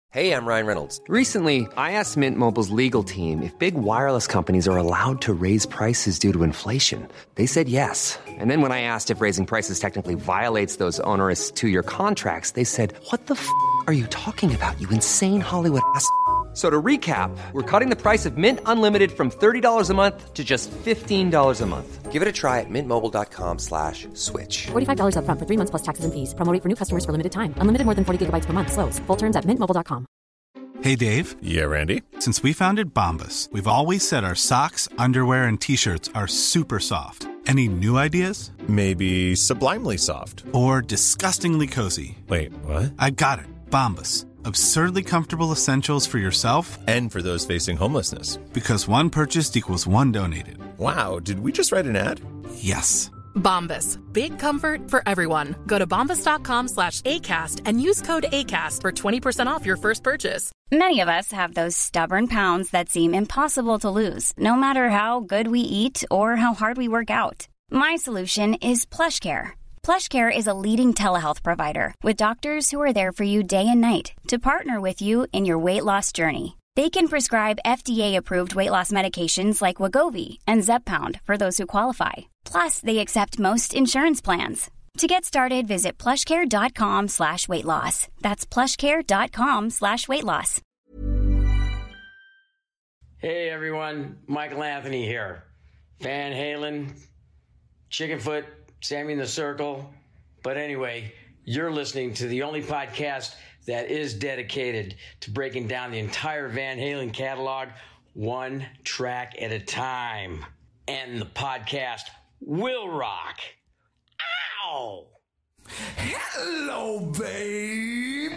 Hey, I'm Ryan Reynolds. Recently, I asked Mint Mobile's legal team if big wireless companies are allowed to raise prices due to inflation. They said yes. And then when I asked if raising prices technically violates those onerous two-year contracts, they said, "What the f*** are you talking about, you insane Hollywood ass?" So to recap, we're cutting the price of Mint Unlimited from $30 a month to just $15 a month. Give it a try at mintmobile.com/switch. $45 up front for 3 months plus taxes and fees. Promo rate for new customers for limited time. Unlimited more than 40 gigabytes per month. Slows full terms at mintmobile.com. Hey, Dave. Yeah, Randy. Since we founded Bombas, we've always said our socks, underwear, and T-shirts are super soft. Any new ideas? Maybe sublimely soft. Or disgustingly cozy. Wait, what? I got it. Bombas. Absurdly comfortable essentials for yourself and for those facing homelessness. Because one purchased equals one donated. Wow, did we just write an ad? Yes. Bombas. Big comfort for everyone. Go to bombas.com/ACAST and use code ACAST for 20% off your first purchase. Many of us have those stubborn pounds that seem impossible to lose, no matter how good we eat or how hard we work out. My solution is PlushCare. PlushCare is a leading telehealth provider with doctors who are there for you day and night to partner with you in your weight loss journey. They can prescribe FDA-approved weight loss medications like Wegovy and Zepbound for those who qualify. Plus, they accept most insurance plans. To get started, visit plushcare.com/weightloss. That's plushcare.com/weightloss. Hey everyone, Michael Anthony here. Van Halen, Chickenfoot, Sammy in the Circle. But anyway, you're listening to the only podcast that is dedicated to breaking down the entire Van Halen catalog one track at a time. And the podcast will rock. Ow! Hello, baby!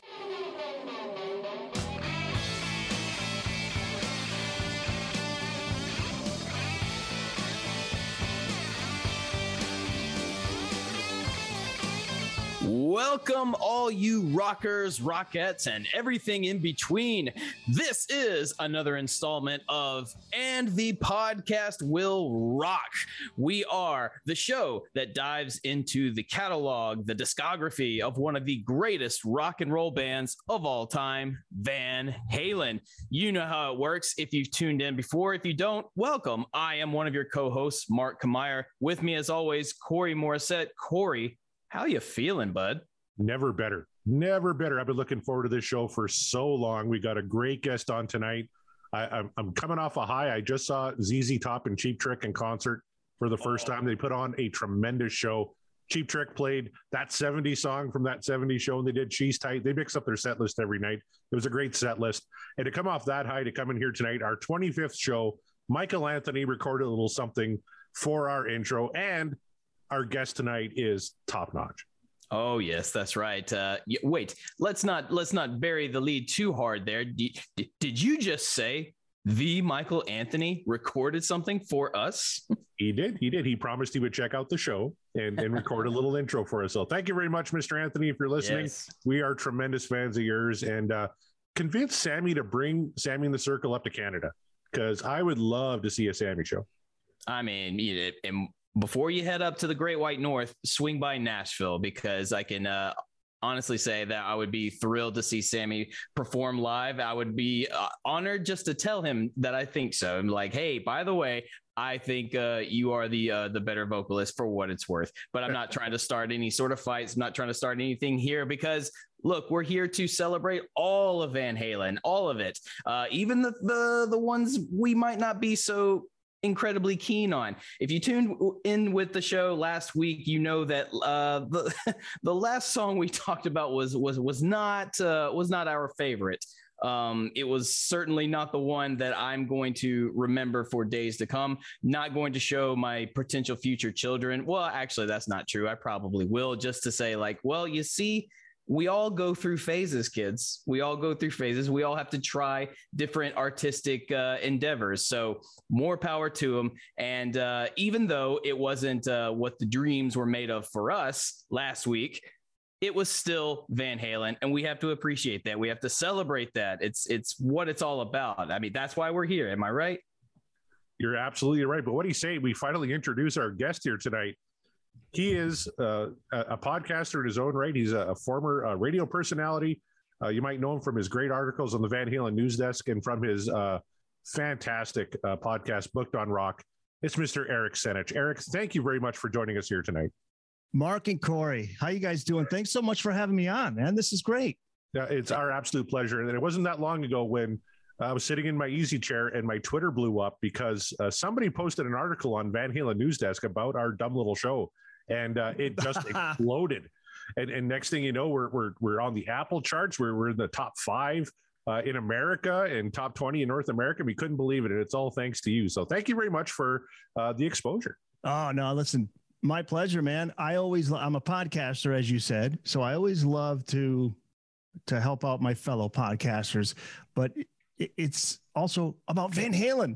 Welcome, all you rockers, rockettes, and everything in between. This is another installment of And the Podcast Will Rock. We are the show that dives into the catalog, the discography of one of the greatest rock and roll bands of all time, Van Halen. You know how it works if you've tuned in before. If you don't, welcome. I am one of your co-hosts, Mark Kamier. With me, as always, Corey Morissette. Corey, how you feeling, bud? Never better. Never better. I've been looking forward to this show for so long. We got a great guest on tonight. I'm coming off a high. I just saw ZZ Top and Cheap Trick in concert for the first time. They put on a tremendous show. Cheap Trick played that 70s song from that 70s show, and they did She's Tight. They mix up their set list every night. It was a great set list. And to come off that high, to come in here tonight, our 25th show, Michael Anthony recorded a little something for our intro, and our guest tonight is top notch. Oh yes, that's right. Wait, let's not bury the lead too hard there. Did you just say the Michael Anthony recorded something for us? He did. He promised he would check out the show and record a little intro for us. So thank you very much, Mr. Anthony, if you're listening. Yes. We are tremendous fans of yours, and convince Sammy to bring Sammy in the Circle up to Canada, because I would love to see a Sammy show. I mean, before you head up to the Great White North, swing by Nashville, because I can honestly say that I would be thrilled to see Sammy perform live. I would be honored just to tell him that I think so. I'm like, hey, by the way, I think you are the better vocalist, for what it's worth. But I'm not trying to start any sort of fights. I'm not trying to start anything here, because look, we're here to celebrate all of Van Halen, all of it, even the ones we might not be so incredibly keen on. If you tuned in with the show last week, you know that the last song we talked about was not our favorite. It was certainly not the one that I'm going to remember for days to come. Not going to show my potential future children. Well, actually, that's not true. I probably will, just to say, like, well, you see, we all go through phases, kids. We all go through phases. We all have to try different artistic endeavors. So more power to them. And even though it wasn't what the dreams were made of for us last week, it was still Van Halen, and we have to appreciate that. We have to celebrate that. It's what it's all about. I mean, that's why we're here. Am I right? You're absolutely right. But what do you say? We finally introduce our guest here tonight. He is a podcaster in his own right. He's a former radio personality, You might know him from his great articles on the Van Halen News Desk and from his fantastic podcast, Booked on Rock. It's Mr. Eric Senich. Eric, thank you very much for joining us here tonight. Mark and Corey, how you guys doing? Thanks so much for having me on, man. This is great. Yeah, it's our absolute pleasure. And it wasn't that long ago when I was sitting in my easy chair and my Twitter blew up because somebody posted an article on Van Halen News Desk about our dumb little show, and it just exploded. And next thing you know, we're on the Apple charts. We're in the top 5 in America and top 20 in North America. We couldn't believe it, and it's all thanks to you. So thank you very much for the exposure. Oh no, listen, my pleasure, man. I'm a podcaster, as you said, so I always love to help out my fellow podcasters, but it's also about Van Halen,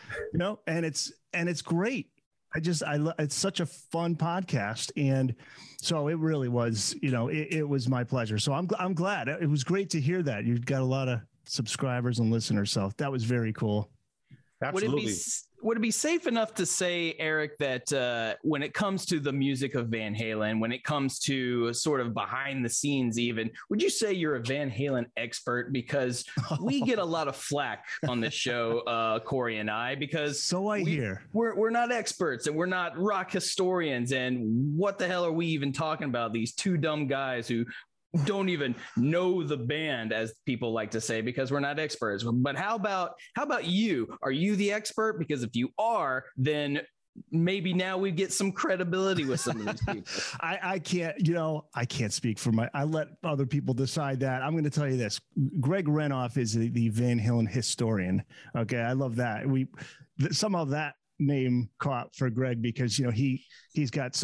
and it's great. It's such a fun podcast. And so it really was, it was my pleasure. So I'm glad. It was great to hear that you've got a lot of subscribers and listeners. So that was very cool. Absolutely. Would it be safe enough to say, Eric, that when it comes to the music of Van Halen, when it comes to sort of behind the scenes even, would you say you're a Van Halen expert? Because we get a lot of flack on this show, Corey and I, because so I hear we're not experts and we're not rock historians. And what the hell are we even talking about? These two dumb guys who don't even know the band, as people like to say, because we're not experts. But how about you? Are you the expert? Because if you are, then maybe now we get some credibility with some of these people. I can't speak for I let other people decide that. I'm going to tell you this. Greg Renoff is the Van Halen historian. Okay. I love that. Somehow that name caught for Greg because, he's got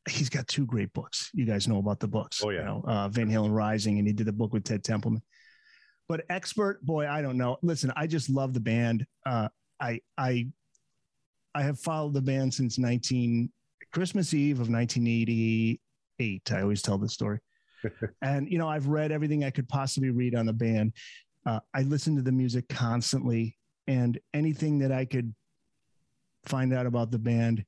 2 great books. You guys know about the books. Oh yeah. Van Halen Rising, and he did the book with Ted Templeman. But expert, boy, I don't know. Listen, I just love the band. I have followed the band since Christmas Eve of 1988. I always tell this story. And, I've read everything I could possibly read on the band. I listen to the music constantly, and anything that I could find out about the band,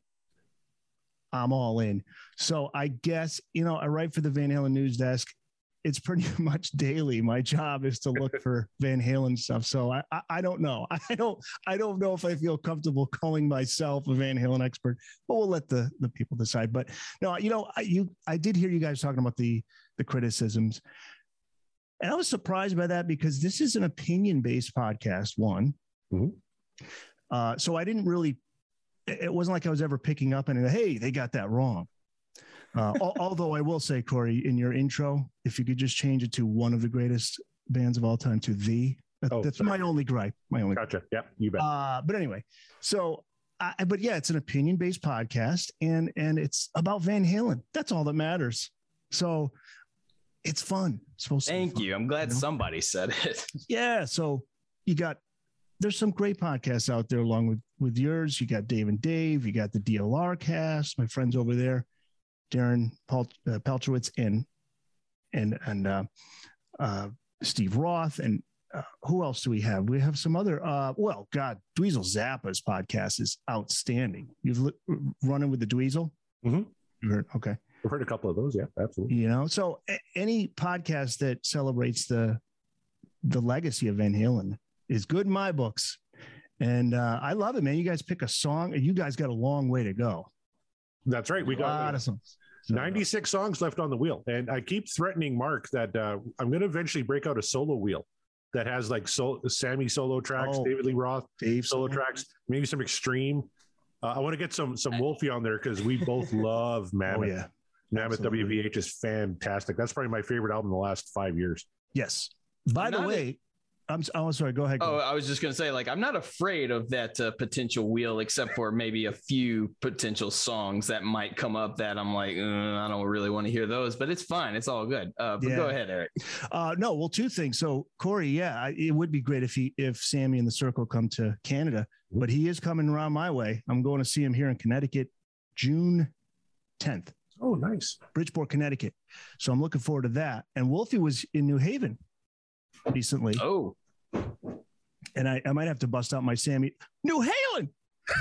I'm all in. So I guess, I write for the Van Halen News Desk. It's pretty much daily. My job is to look for Van Halen stuff. So I don't know. I don't know if I feel comfortable calling myself a Van Halen expert, but we'll let the people decide. But no, I did hear you guys talking about the criticisms, and I was surprised by that because this is an opinion-based podcast, one. Mm-hmm. So I didn't really, it wasn't like I was ever picking up and hey, they got that wrong. Although I will say, Corey, in your intro, if you could just change it to one of the greatest bands of all time to that's my only gripe. Gotcha. Yeah, you bet. But anyway, so, but yeah, it's an opinion-based podcast and it's about Van Halen. That's all that matters. So it's fun. It's supposed to Thank you. I'm glad somebody said it. Yeah. So there's some great podcasts out there along with yours. You got Dave and Dave, you got the DLR cast, my friends over there, Darren Peltrowitz and Steve Roth. And who else do we have? We have some other, Dweezil Zappa's podcast is outstanding. You've running with the Dweezil? Mm-hmm. Okay. I've heard a couple of those. Yeah, absolutely. So any podcast that celebrates the legacy of Van Halen is good in my books. And I love it, man. You guys pick a song and you guys got a long way to go. That's right. We got a lot of songs. 96 songs left on the wheel. And I keep threatening Mark that I'm going to eventually break out a solo wheel that has like Sammy solo tracks, David Lee Roth, Dave solo tracks, maybe some Extreme. I want to get some Wolfie on there because we both love Mammoth. Oh, yeah. Mammoth WVH is fantastic. That's probably my favorite album in the last 5 years. Yes. By the way, I'm sorry. Go ahead. I was just going to say, I'm not afraid of that potential wheel, except for maybe a few potential songs that might come up that I'm like, I don't really want to hear those, but it's fine. It's all good. But go ahead, Eric. No, well, 2 things. So Corey, it would be great if Sammy and the Circle come to Canada, but he is coming around my way. I'm going to see him here in Connecticut, June 10th. Oh, nice. Bridgeport, Connecticut. So I'm looking forward to that. And Wolfie was in New Haven recently. Oh. And I might have to bust out my Sammy. New Halen.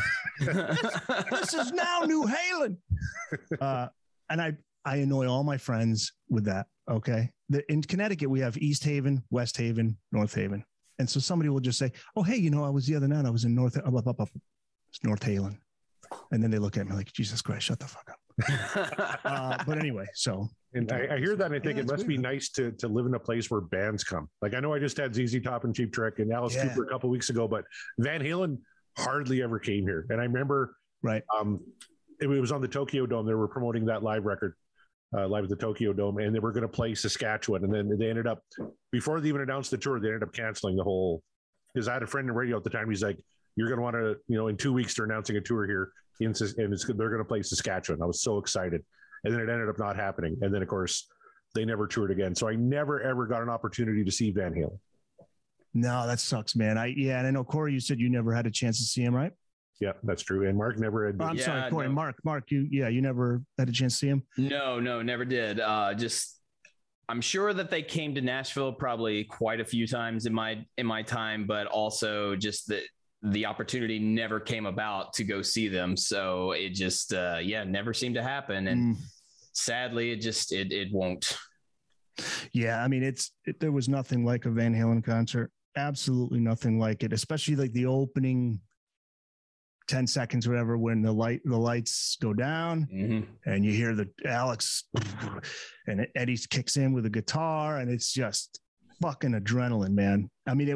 This is now New Halen. And I annoy all my friends with that. Okay. In Connecticut, we have East Haven, West Haven, North Haven. And so somebody will just say, oh, hey, I was the other night, I was in North Haven. And then they look at me like, Jesus Christ, shut the fuck up. But anyway, so. And I hear that and I think it must be nice to live in a place where bands come. Like I know I just had ZZ Top and Cheap Trick and Alice Cooper a couple of weeks ago, but Van Halen hardly ever came here. And I remember it was on the Tokyo Dome. They were promoting that live record live at the Tokyo Dome, and they were going to play Saskatchewan. And then they ended up, before they even announced the tour, they ended up canceling the whole, because I had a friend in radio at the time. He's like, you're going to want to, in 2 weeks, they're announcing a tour here and they're going to play Saskatchewan. I was so excited. And then it ended up not happening. And then, of course, they never toured again. So I never, ever got an opportunity to see Van Halen. No, that sucks, man. And I know, Corey, you said you never had a chance to see him, right? Yeah, that's true. And Mark never had. I'm sorry, Corey. No. Mark, you never had a chance to see him? No, never did. I'm sure that they came to Nashville probably quite a few times in my time, but also just the opportunity never came about to go see them. So it just, never seemed to happen. And sadly, it won't. Yeah. I mean, there was nothing like a Van Halen concert. Absolutely nothing like it, especially like the opening 10 seconds, whatever, when the lights go down and you hear the Alex and Eddie kicks in with a guitar, and it's just fucking adrenaline, man. I mean,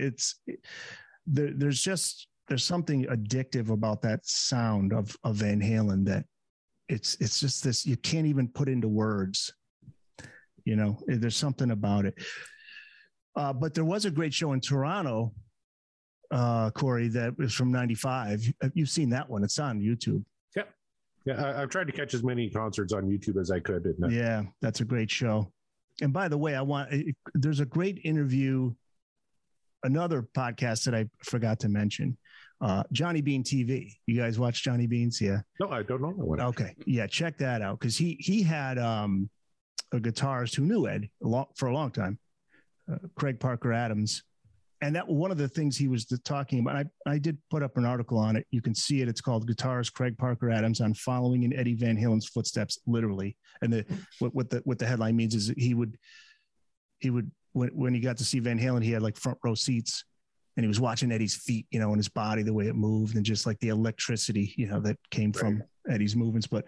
there's something addictive about that sound of Van Halen that it's just this, you can't even put into words, there's something about it. But there was a great show in Toronto, Corey, that was from 95. You've seen that one. It's on YouTube. Yeah. I've tried to catch as many concerts on YouTube as I could. Yeah, that's a great show. And by the way, there's a great interview, another podcast that I forgot to mention, Johnny Bean TV. You guys watch Johnny Beans? Yeah. No, I don't know that one. Okay. Yeah. Check that out. Cause he had a guitarist who knew Ed for a long time, Craig Parker Adams. And that one of the things he was talking about, I did put up an article on it. You can see it. It's called Guitarist Craig Parker Adams on Following in Eddie Van Halen's Footsteps, literally. And what the headline means is he would when he got to see Van Halen, he had like front row seats, and he was watching Eddie's feet, and his body, the way it moved, and just like the electricity, that came from Eddie's movements. But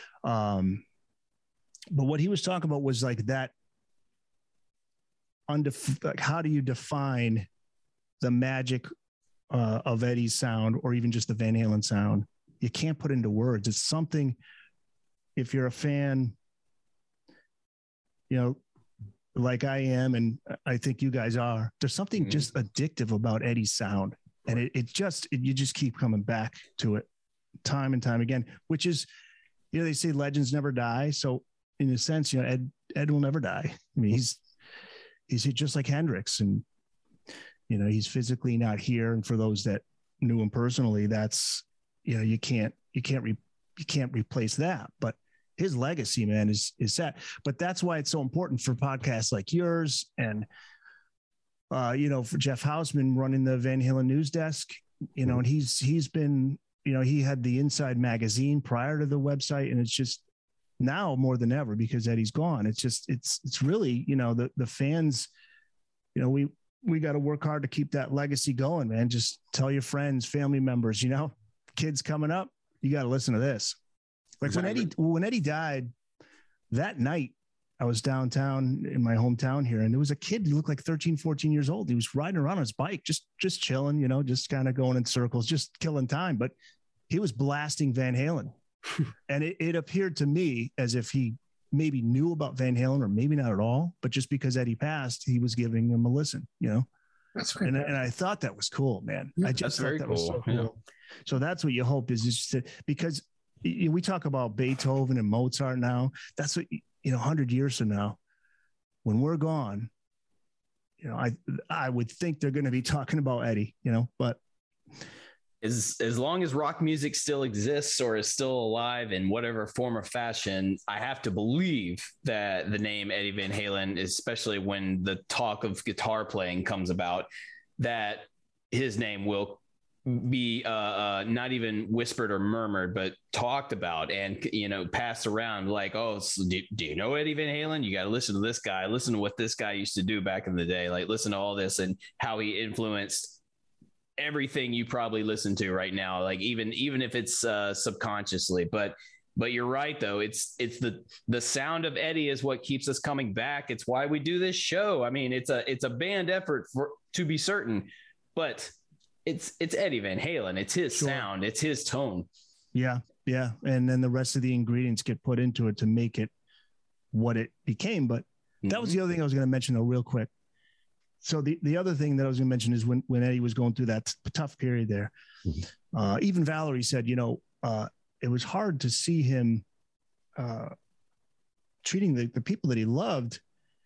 what he was talking about was like that. Like, how do you define the magic of Eddie's sound, or even just the Van Halen sound? You can't put into words. It's something, if you're a fan, like I am, and I think you guys are, there's something just addictive about Eddie's sound. And you just keep coming back to it time and time again, which is, they say legends never die. So in a sense, Ed will never die. I mean, he's just like Hendrix, and he's physically not here. And for those that knew him personally, that's you can't replace that. But his legacy, man, is set. But that's why it's so important for podcasts like yours, and for Jeff Hausman running the Van Halen news desk. And he's been he had the Inside magazine prior to the website, and it's just now more than ever because Eddie's gone. It's just, it's really, the fans, we got to work hard to keep that legacy going, man. Just tell your friends, family members, kids coming up, you got to listen to this. Like when Eddie died that night, I was downtown in my hometown here, and there was a kid who looked like 13, 14 years old. He was riding around on his bike, just chilling, just kind of going in circles, just killing time. But he was blasting Van Halen. And it appeared to me as if he maybe knew about Van Halen, or maybe not at all, but just because Eddie passed, he was giving him a listen, That's right. And I thought that was cool, man. I just thought that was so cool. Yeah. So that's what you hope is just because we talk about Beethoven and Mozart now. That's what, 100 years from now, when we're gone, I would think they're going to be talking about Eddie, but as long as rock music still exists or is still alive in whatever form or fashion, I have to believe that the name Eddie Van Halen, especially when the talk of guitar playing comes about, that his name will be not even whispered or murmured, but talked about and, passed around like, oh, so do you know Eddie Van Halen? You got to listen to this guy, listen to what this guy used to do back in the day. Like, listen to all this and how he influenced everything you probably listen to right now. Like even if it's subconsciously, but you're right though. It's the sound of Eddie is what keeps us coming back. It's why we do this show. I mean, it's a band effort to be certain, but it's Eddie Van Halen. It's his sound. It's his tone. Yeah. Yeah. And then the rest of the ingredients get put into it to make it what it became. But that was the other thing I was going to mention though, real quick. So the other thing that I was going to mention is when Eddie was going through that tough period there, even Valerie said, it was hard to see him treating the people that he loved.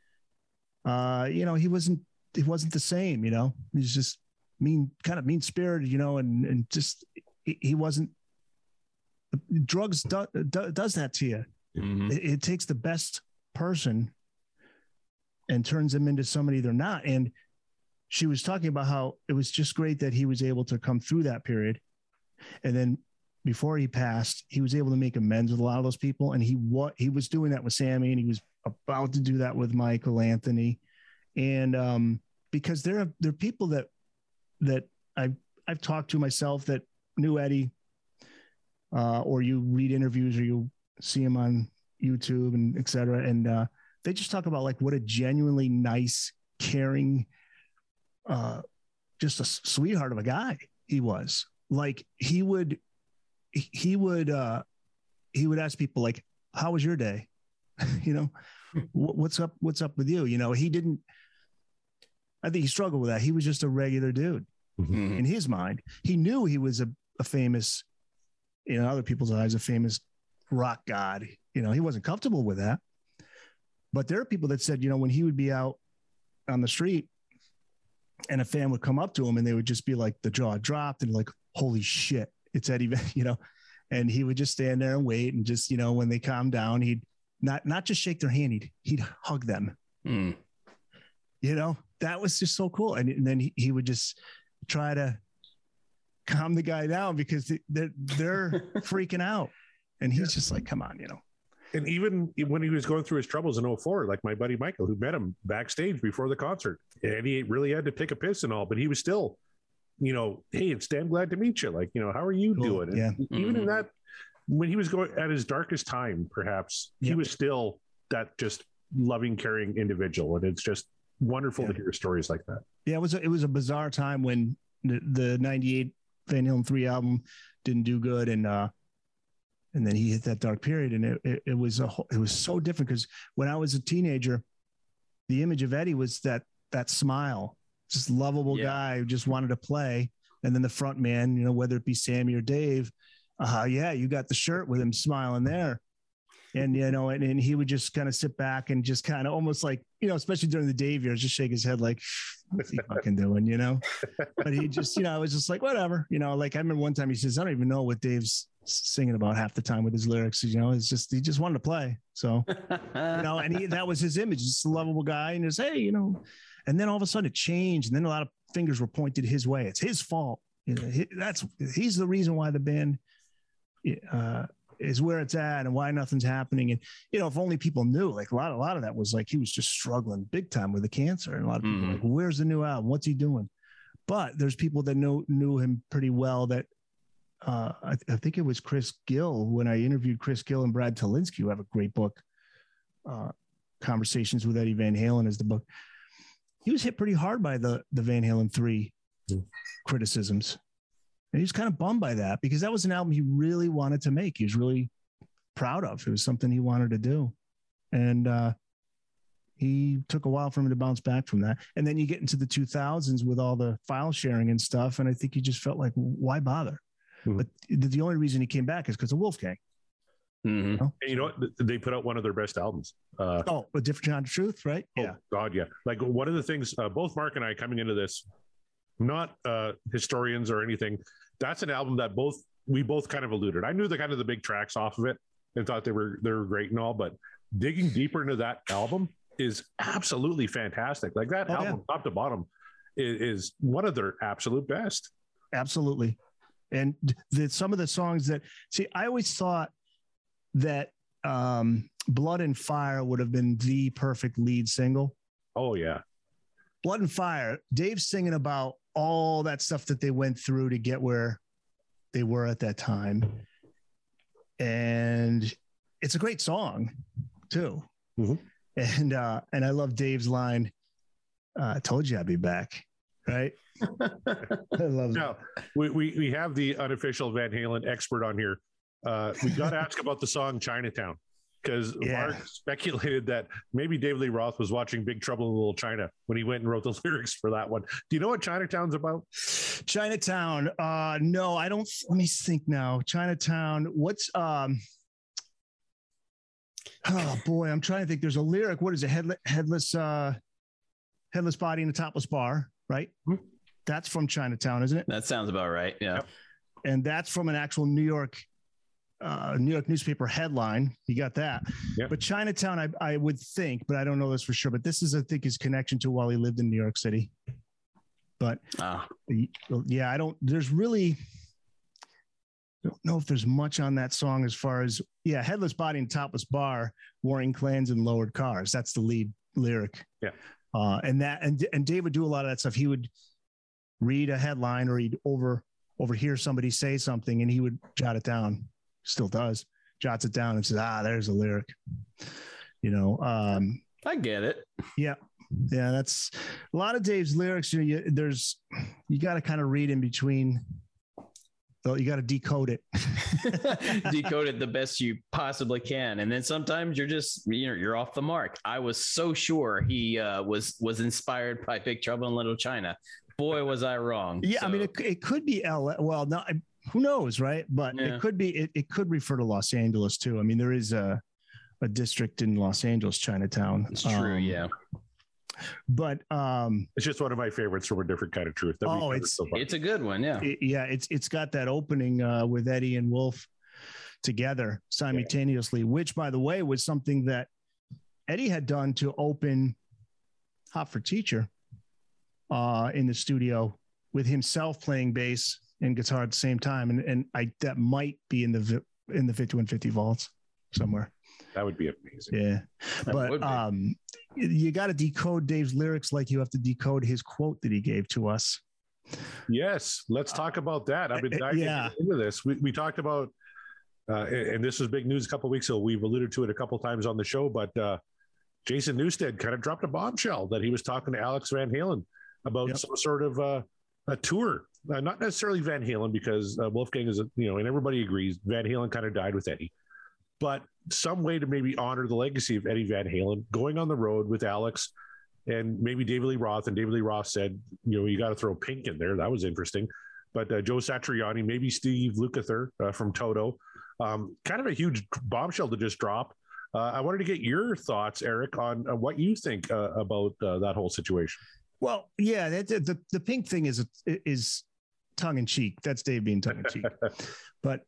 He wasn't the same, he's just mean spirited, and just, he wasn't. Drugs does that to you. Mm-hmm. It takes the best person and turns them into somebody they're not. And she was talking about how it was just great that he was able to come through that period. And then before he passed, he was able to make amends with a lot of those people. And he was doing that with Sammy, and he was about to do that with Michael Anthony. And because there are people that I've talked to myself that knew Eddie, or you read interviews or you see him on YouTube and et cetera. And they just talk about like what a genuinely nice, caring, just a sweetheart of a guy he was. Like he would ask people like, how was your day? What's up with you? He didn't, I think he struggled with that. He was just a regular dude in his mind. He knew he was a famous, in other people's eyes, a famous rock god. He wasn't comfortable with that. But there are people that said, when he would be out on the street and a fan would come up to him and they would just be like, the jaw dropped and like, holy shit, it's Eddie, and he would just stand there and wait. And just, when they calmed down, he'd not just shake their hand, he'd hug them. That was just so cool. And then he would just try to calm the guy down because they're freaking out. And he's just like, come on, And even when he was going through his troubles in 2004, like my buddy Michael, who met him backstage before the concert, and he really had to take a piss and all, but he was still, hey, it's damn glad to meet you. Like, how are you doing? And yeah. Even in that, when he was going at his darkest time, perhaps he was still that just loving, caring individual. And it's just wonderful to hear stories like that. Yeah. It was a bizarre time when the 98 Van Halen 3 album didn't do good. And then he hit that dark period, and it was so different because when I was a teenager, the image of Eddie was that smile, just lovable guy who just wanted to play. And then the front man, whether it be Sammy or Dave, you got the shirt with him smiling there. And, and he would just kind of sit back and just kind of almost like, especially during the Dave years, just shake his head like, what's he fucking doing, But he just, I was just like, whatever, like I remember one time he says, I don't even know what Dave's singing about half the time with his lyrics. It's just, he just wanted to play. So, and that was his image, just a lovable guy. And just, hey, and then all of a sudden it changed. And then a lot of fingers were pointed his way. It's his fault. He's the reason why the band is where it's at and why nothing's happening. And, if only people knew, like a lot of that was like, he was just struggling big time with the cancer. And a lot of people were like, where's the new album? What's he doing? But there's people that knew him pretty well that, I think it was Chris Gill, when I interviewed Chris Gill and Brad Talinsky, who have a great book, Conversations with Eddie Van Halen is the book. He was hit pretty hard by the Van Halen 3 criticisms. And he was kind of bummed by that because that was an album he really wanted to make. He was really proud of. It was something he wanted to do. And he took a while for him to bounce back from that. And then you get into the 2000s with all the file sharing and stuff. And I think he just felt like, why bother? But the only reason he came back is because of Wolfgang. And you know what? They put out one of their best albums. A Different Kind of Truth, right? Oh, God, yeah. Like one of the things, both Mark and I coming into this, not historians or anything, that's an album that we both kind of alluded. I knew the big tracks off of it and thought they were great and all, but digging deeper into that album is absolutely fantastic. Like that album, top to bottom, is one of their absolute best. absolutely. And some of the songs that, see, I always thought that Blood and Fire would have been the perfect lead single. Oh, yeah. Blood and Fire, Dave's singing about all that stuff that they went through to get where they were at that time. And it's a great song too. Mm-hmm. And I love Dave's line, I told you I'd be back. Right. I love now, we have the unofficial Van Halen expert on here. We got to ask about the song Chinatown, because Mark speculated that maybe David Lee Roth was watching Big Trouble in Little China when he went and wrote the lyrics for that one. Do you know what Chinatown's about? Chinatown. No, I don't. Let me think now. Chinatown. What's oh boy, I'm trying to think. There's a lyric. What is it? Headless body in a topless bar, right? Mm-hmm. That's from Chinatown, isn't it? That sounds about right. Yeah. Yep. And that's from an actual New York newspaper headline. You got that. Yep. But Chinatown, I would think, but I don't know this for sure, but this is, I think, his connection to while he lived in New York City. But yeah, there's really, I don't know if there's much on that song as far as, headless body and topless bar, warring clans and lowered cars. That's the lead lyric. Yeah. And Dave would do a lot of that stuff. He would read a headline, or he'd overhear somebody say something, and he would jot it down. Still does, jots it down and says, there's a lyric, I get it. Yeah. That's a lot of Dave's lyrics. You got to kind of read in between. So you got to decode it. Decode it the best you possibly can. And then sometimes you're off the mark. I was so sure he was inspired by Big Trouble in Little China. Boy, was I wrong. Yeah. So. I mean, it could be LA. Well, no, who knows, right? But it could be, it could refer to Los Angeles too. I mean, there is a district in Los Angeles, Chinatown. It's true. Yeah. But it's just one of my favorites from A Different Kind of Truth. It's a good one. Yeah. It's got that opening with Eddie and Wolf together simultaneously, which, by the way, was something that Eddie had done to open Hot for Teacher in the studio, with himself playing bass and guitar at the same time. And that might be in the 5150 vaults somewhere. That would be amazing. Yeah. But you got to decode Dave's lyrics like you have to decode his quote that he gave to us. Yes. Let's talk about that. I've been diving into this. We talked about, and this was big news a couple of weeks ago. We've alluded to it a couple of times on the show, but Jason Newsted kind of dropped a bombshell that he was talking to Alex Van Halen about some sort of a tour. Not necessarily Van Halen, because Wolfgang is, and everybody agrees Van Halen kind of died with Eddie, but some way to maybe honor the legacy of Eddie Van Halen, going on the road with Alex and maybe David Lee Roth. And David Lee Roth said, you got to throw Pink in there. That was interesting. But Joe Satriani, maybe Steve Lukather from Toto, kind of a huge bombshell to just drop. I wanted to get your thoughts, Eric, on what you think about that whole situation. Well, yeah, the Pink thing is tongue in cheek. That's Dave being tongue in cheek. But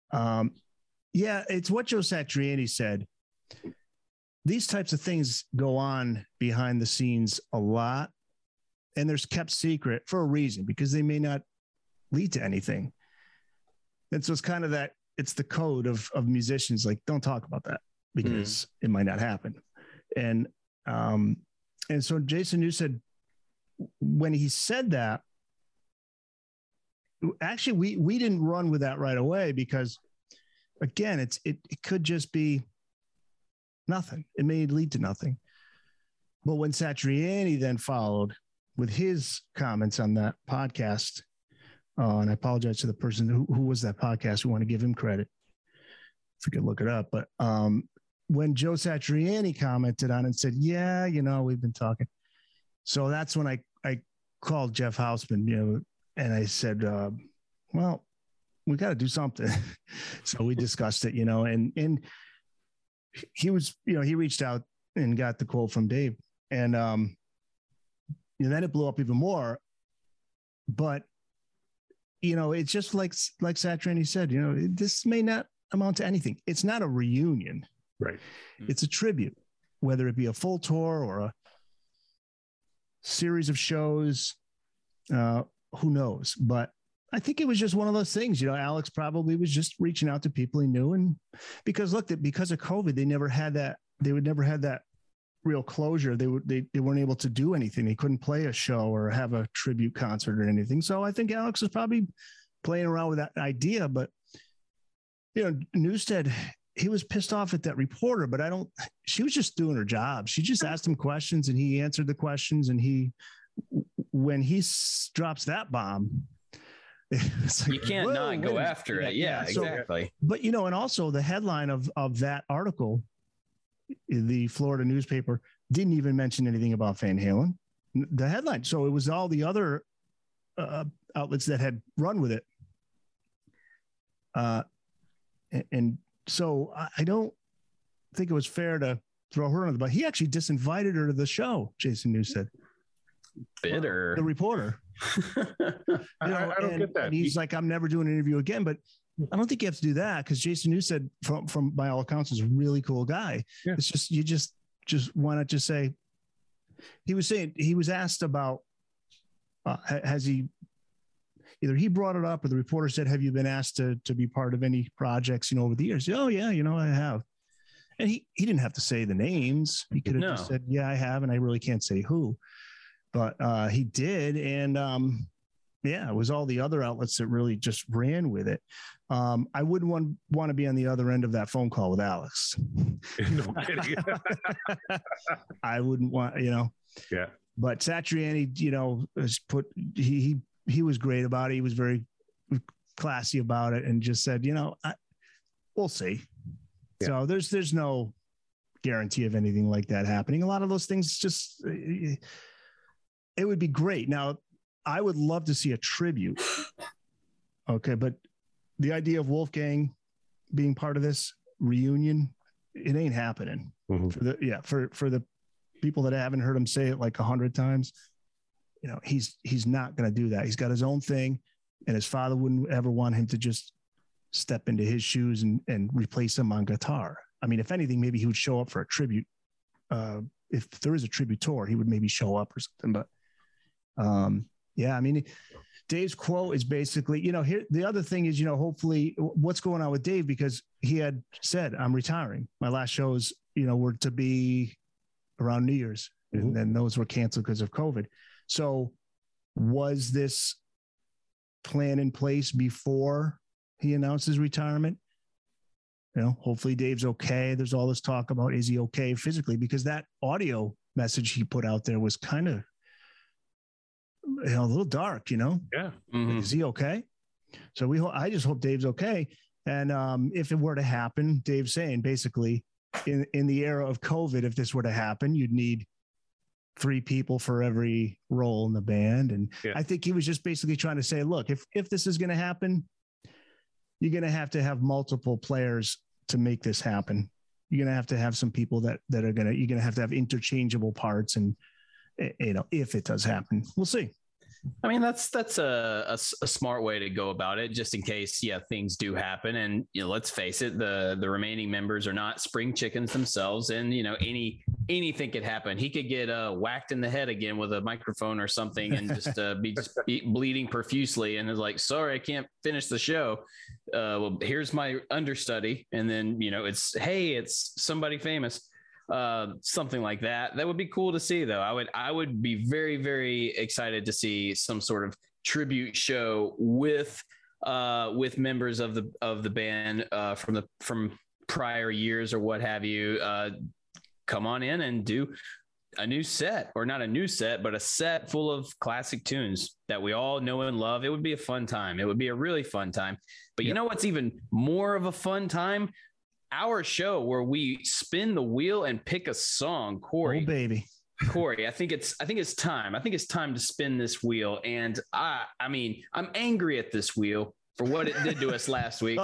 it's what Joe Satriani said. These types of things go on behind the scenes a lot, and they're kept secret for a reason, because they may not lead to anything. And so it's kind of it's the code of musicians, like, don't talk about that because it might not happen. And so Jason Newsted, when he said that, actually we didn't run with that right away, because again, it could just be nothing. It may lead to nothing. But when Satriani then followed with his comments on that podcast, and I apologize to the person who was that podcast, we want to give him credit. If we could look it up. But when Joe Satriani commented on it and said, we've been talking. So that's when I called Jeff Hausman, and I said, well, we got to do something. So we discussed it, and he was, he reached out and got the quote from Dave, and then it blew up even more. But it's just like Satriani said, this may not amount to anything. It's not a reunion, right? It's a tribute, whether it be a full tour or a series of shows. Who knows? But I think it was just one of those things, you know, Alex probably was just reaching out to people he knew. And because look, because of COVID, they would never had that real closure. They weren't able to do anything. They couldn't play a show or have a tribute concert or anything. So I think Alex was probably playing around with that idea, but you know, Newstead, he was pissed off at that reporter, but she was just doing her job. She just asked him questions and he answered the questions. And when he drops that bomb, it's like, you can't not go after it. Yeah, exactly. But, you know, and also the headline of that article, the Florida newspaper didn't even mention anything about Van Halen, the headline. So it was all the other outlets that had run with it. And so I don't think it was fair to throw her under the bus. He actually disinvited her to the show, Jason Newsted. Bitter. The reporter. I don't get that. And he's like, I'm never doing an interview again. But I don't think you have to do that because Jason Newsted, from by all accounts, is a really cool guy. Yeah. It's just, you just why not just say, he was asked about, has he, either he brought it up or the reporter said, have you been asked to be part of any projects, you know, over the years? Oh yeah. You know, I have. And he didn't have to say the names. He could have just said, yeah, I have. And I really can't say who, but he did. And yeah, it was all the other outlets that really just ran with it. I wouldn't want to be on the other end of that phone call with Alex. No kidding. I wouldn't want, you know. Yeah. But Satriani, you know, he was great about it. He was very classy about it and just said, you know, we'll see. Yeah. So there's no guarantee of anything like that happening. A lot of those things just, it would be great. Now, I would love to see a tribute. Okay. But the idea of Wolfgang being part of this reunion, it ain't happening. Mm-hmm. For the people that haven't heard him say it like 100 times, you know, he's not going to do that. He's got his own thing, and his father wouldn't ever want him to just step into his shoes and replace him on guitar. I mean, if anything, maybe he would show up for a tribute. If there is a tribute tour, he would maybe show up or something. But yeah, I mean, Dave's quote is basically, you know, here, the other thing is, you know, hopefully what's going on with Dave, because he had said, I'm retiring. My last shows, you know, were to be around New Year's, and then those were canceled because of COVID. So was this plan in place before he announced his retirement? You know, hopefully Dave's okay. There's all this talk about, is he okay physically? Because that audio message he put out there was kind of, you know, a little dark, you know? Yeah. Mm-hmm. Is he okay? So I just hope Dave's okay. And if it were to happen, Dave's saying basically in the era of COVID, if this were to happen, you'd need 3 people for every role in the band. And I think he was just basically trying to say, look, if this is going to happen, you're going to have multiple players to make this happen. You're going to have some people that are you're going to have interchangeable parts. And, you know, if it does happen, we'll see. I mean, that's a smart way to go about it, just in case, things do happen. And, you know, let's face it, the remaining members are not spring chickens themselves. And, you know, anything could happen. He could get whacked in the head again with a microphone or something and just be bleeding profusely. And is like, sorry, I can't finish the show. Well, here's my understudy. And then, you know, it's somebody famous. Something like that. That would be cool to see, though. I would be very, very excited to see some sort of tribute show with members of the band from prior years or what have you. Come on in and do a new set, or not a new set, but a set full of classic tunes that we all know and love. It would be a fun time. It would be a really fun time. But you know what's even more of a fun time? Our show where we spin the wheel and pick a song. Corey, oh baby, Corey, I think it's time. I think it's time to spin this wheel. And I mean, I'm angry at this wheel for what it did to us last week.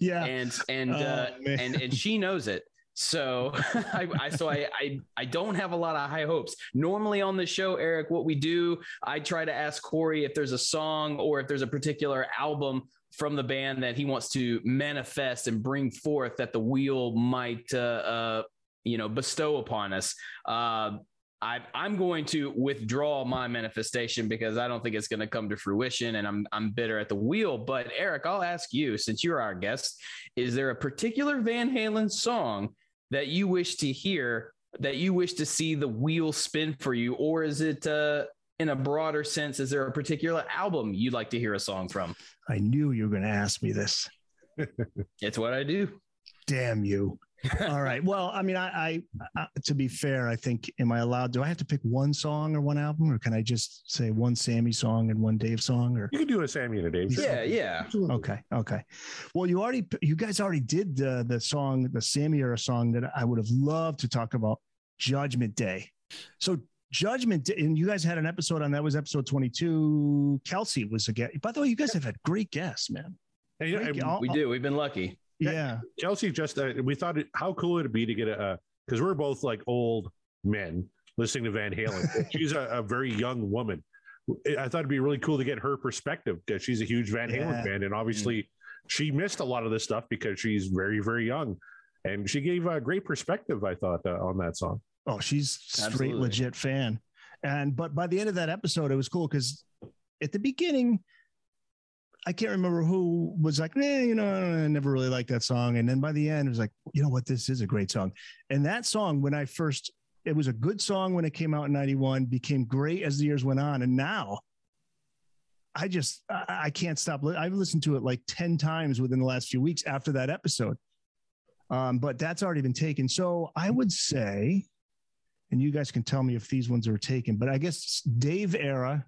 And she knows it. So I don't have a lot of high hopes. Normally on the show, Eric, what we do, I try to ask Corey if there's a song or if there's a particular album from the band that he wants to manifest and bring forth that the wheel might, bestow upon us. I'm going to withdraw my manifestation because I don't think it's going to come to fruition, and I'm bitter at the wheel. But Eric, I'll ask you, since you're our guest, is there a particular Van Halen song that you wish to hear, that you wish to see the wheel spin for you, or is it in a broader sense? Is there a particular album you'd like to hear a song from? I knew you were going to ask me this. It's what I do. Damn you. All right. Well, I mean, I to be fair, I think, am I allowed? Do I have to pick one song or one album, or can I just say one Sammy song and one Dave song? Or you can do a Sammy and a Dave. Yeah. Okay. Well, you guys already did the song, the Sammy era song that I would have loved to talk about, Judgment Day. So Judgment Day, and you guys had an episode on that. Was episode 22. Kelsey was a guest. By the way, you guys have had great guests, man. We do. We've been lucky. Yeah. Chelsea just, we thought, how cool would it be to get because we're both like old men listening to Van Halen. She's a very young woman. I thought it'd be really cool to get her perspective because she's a huge Van Halen fan. And obviously she missed a lot of this stuff because she's very, very young. And she gave a great perspective, I thought, on that song. Oh, she's straight legit fan. But by the end of that episode, it was cool because at the beginning, I can't remember who was like, I never really liked that song. And then by the end, it was like, you know what? This is a great song. And that song, it was a good song when it came out in 91, became great as the years went on. And now I can't stop. I've listened to it like 10 times within the last few weeks after that episode. But that's already been taken. So I would say, and you guys can tell me if these ones are taken, but I guess Dave era.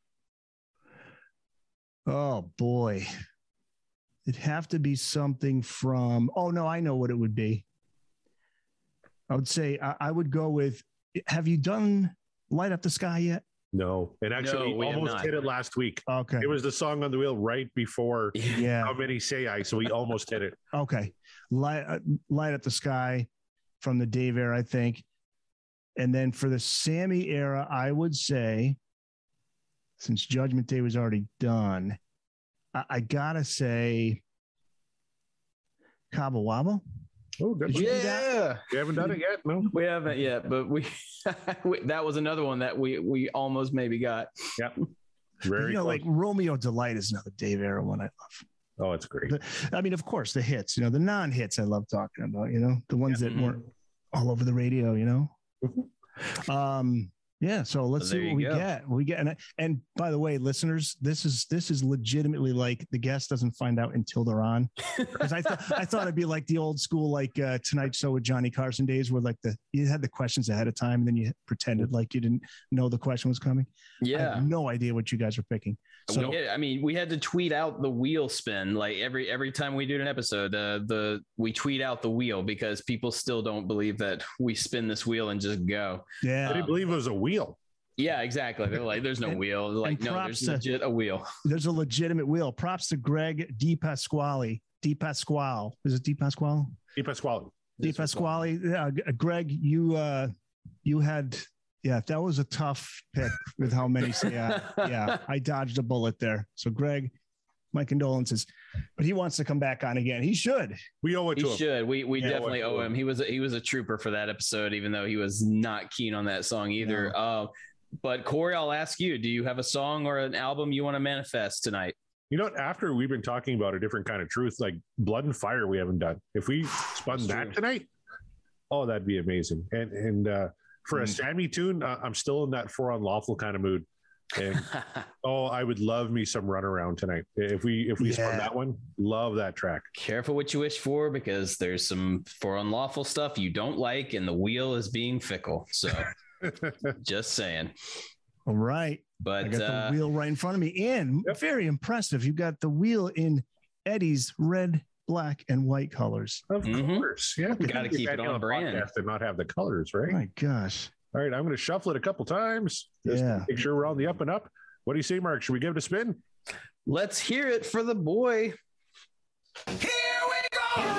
Oh boy, it'd have to be something from, I know what it would be. I would say I would go with, have you done Light Up the Sky yet? No. And actually we almost hit it last week. Okay. It was the song on the wheel right before How Many Say I, so we almost hit it. Okay. Light Up the Sky from the Dave era, I think. And then for the Sammy era, I would say, since Judgment Day was already done, I gotta say Cabo Wabo. Oh, yeah. You haven't done it yet? No, we haven't yet, but we that was another one that we almost maybe got. Yep. Very close. like Romeo Delight is another Dave era one I love. Oh, it's great. Of course, the hits, the non-hits I love talking about, the ones that weren't all over the radio, So let's see what we get. And by the way, listeners, this is legitimately like the guest doesn't find out until they're on. Because I thought it'd be like the old school, like Tonight Show with Johnny Carson days where like you had the questions ahead of time and then you pretended like you didn't know the question was coming. Yeah. I have no idea what you guys are picking. So we had to tweet out the wheel spin. Like every time we do an episode, we tweet out the wheel because people still don't believe that we spin this wheel and just go. Yeah. I didn't believe it was a wheel. Yeah, exactly. They're like, there's no wheel. They're like, no, there's legit a wheel. There's a legitimate wheel. Props to Greg DiPasquale. Is it DiPasquale? DiPasquale. Greg, you had, that was a tough pick with How Many Say I. I dodged a bullet there. So Greg, my condolences, but he wants to come back on again. He should. We owe it to him. He should. We definitely owe him. He was a trooper for that episode, even though he was not keen on that song either. No. But Corey, I'll ask you, do you have a song or an album you want to manifest tonight? After we've been talking about a different kind of truth, like Blood and Fire, we haven't done. If we spun that tonight, that'd be amazing. And for a Sammy tune, I'm still in that For Unlawful kind of mood. And I would love me some Runaround tonight. If we spun that one, love that track. Careful what you wish for, because there's some For Unlawful stuff you don't like, and the wheel is being fickle. So just saying. All right. But I got the wheel right in front of me, and very impressive. You got the wheel in Eddie's red, black, and white colors. Of course. Yeah. Got to keep it on brand. And not have the colors, right? Oh my gosh. All right. I'm going to shuffle it a couple times. Just to make sure we're on the up and up. What do you say, Mark? Should we give it a spin? Let's hear it for the boy. Here we go.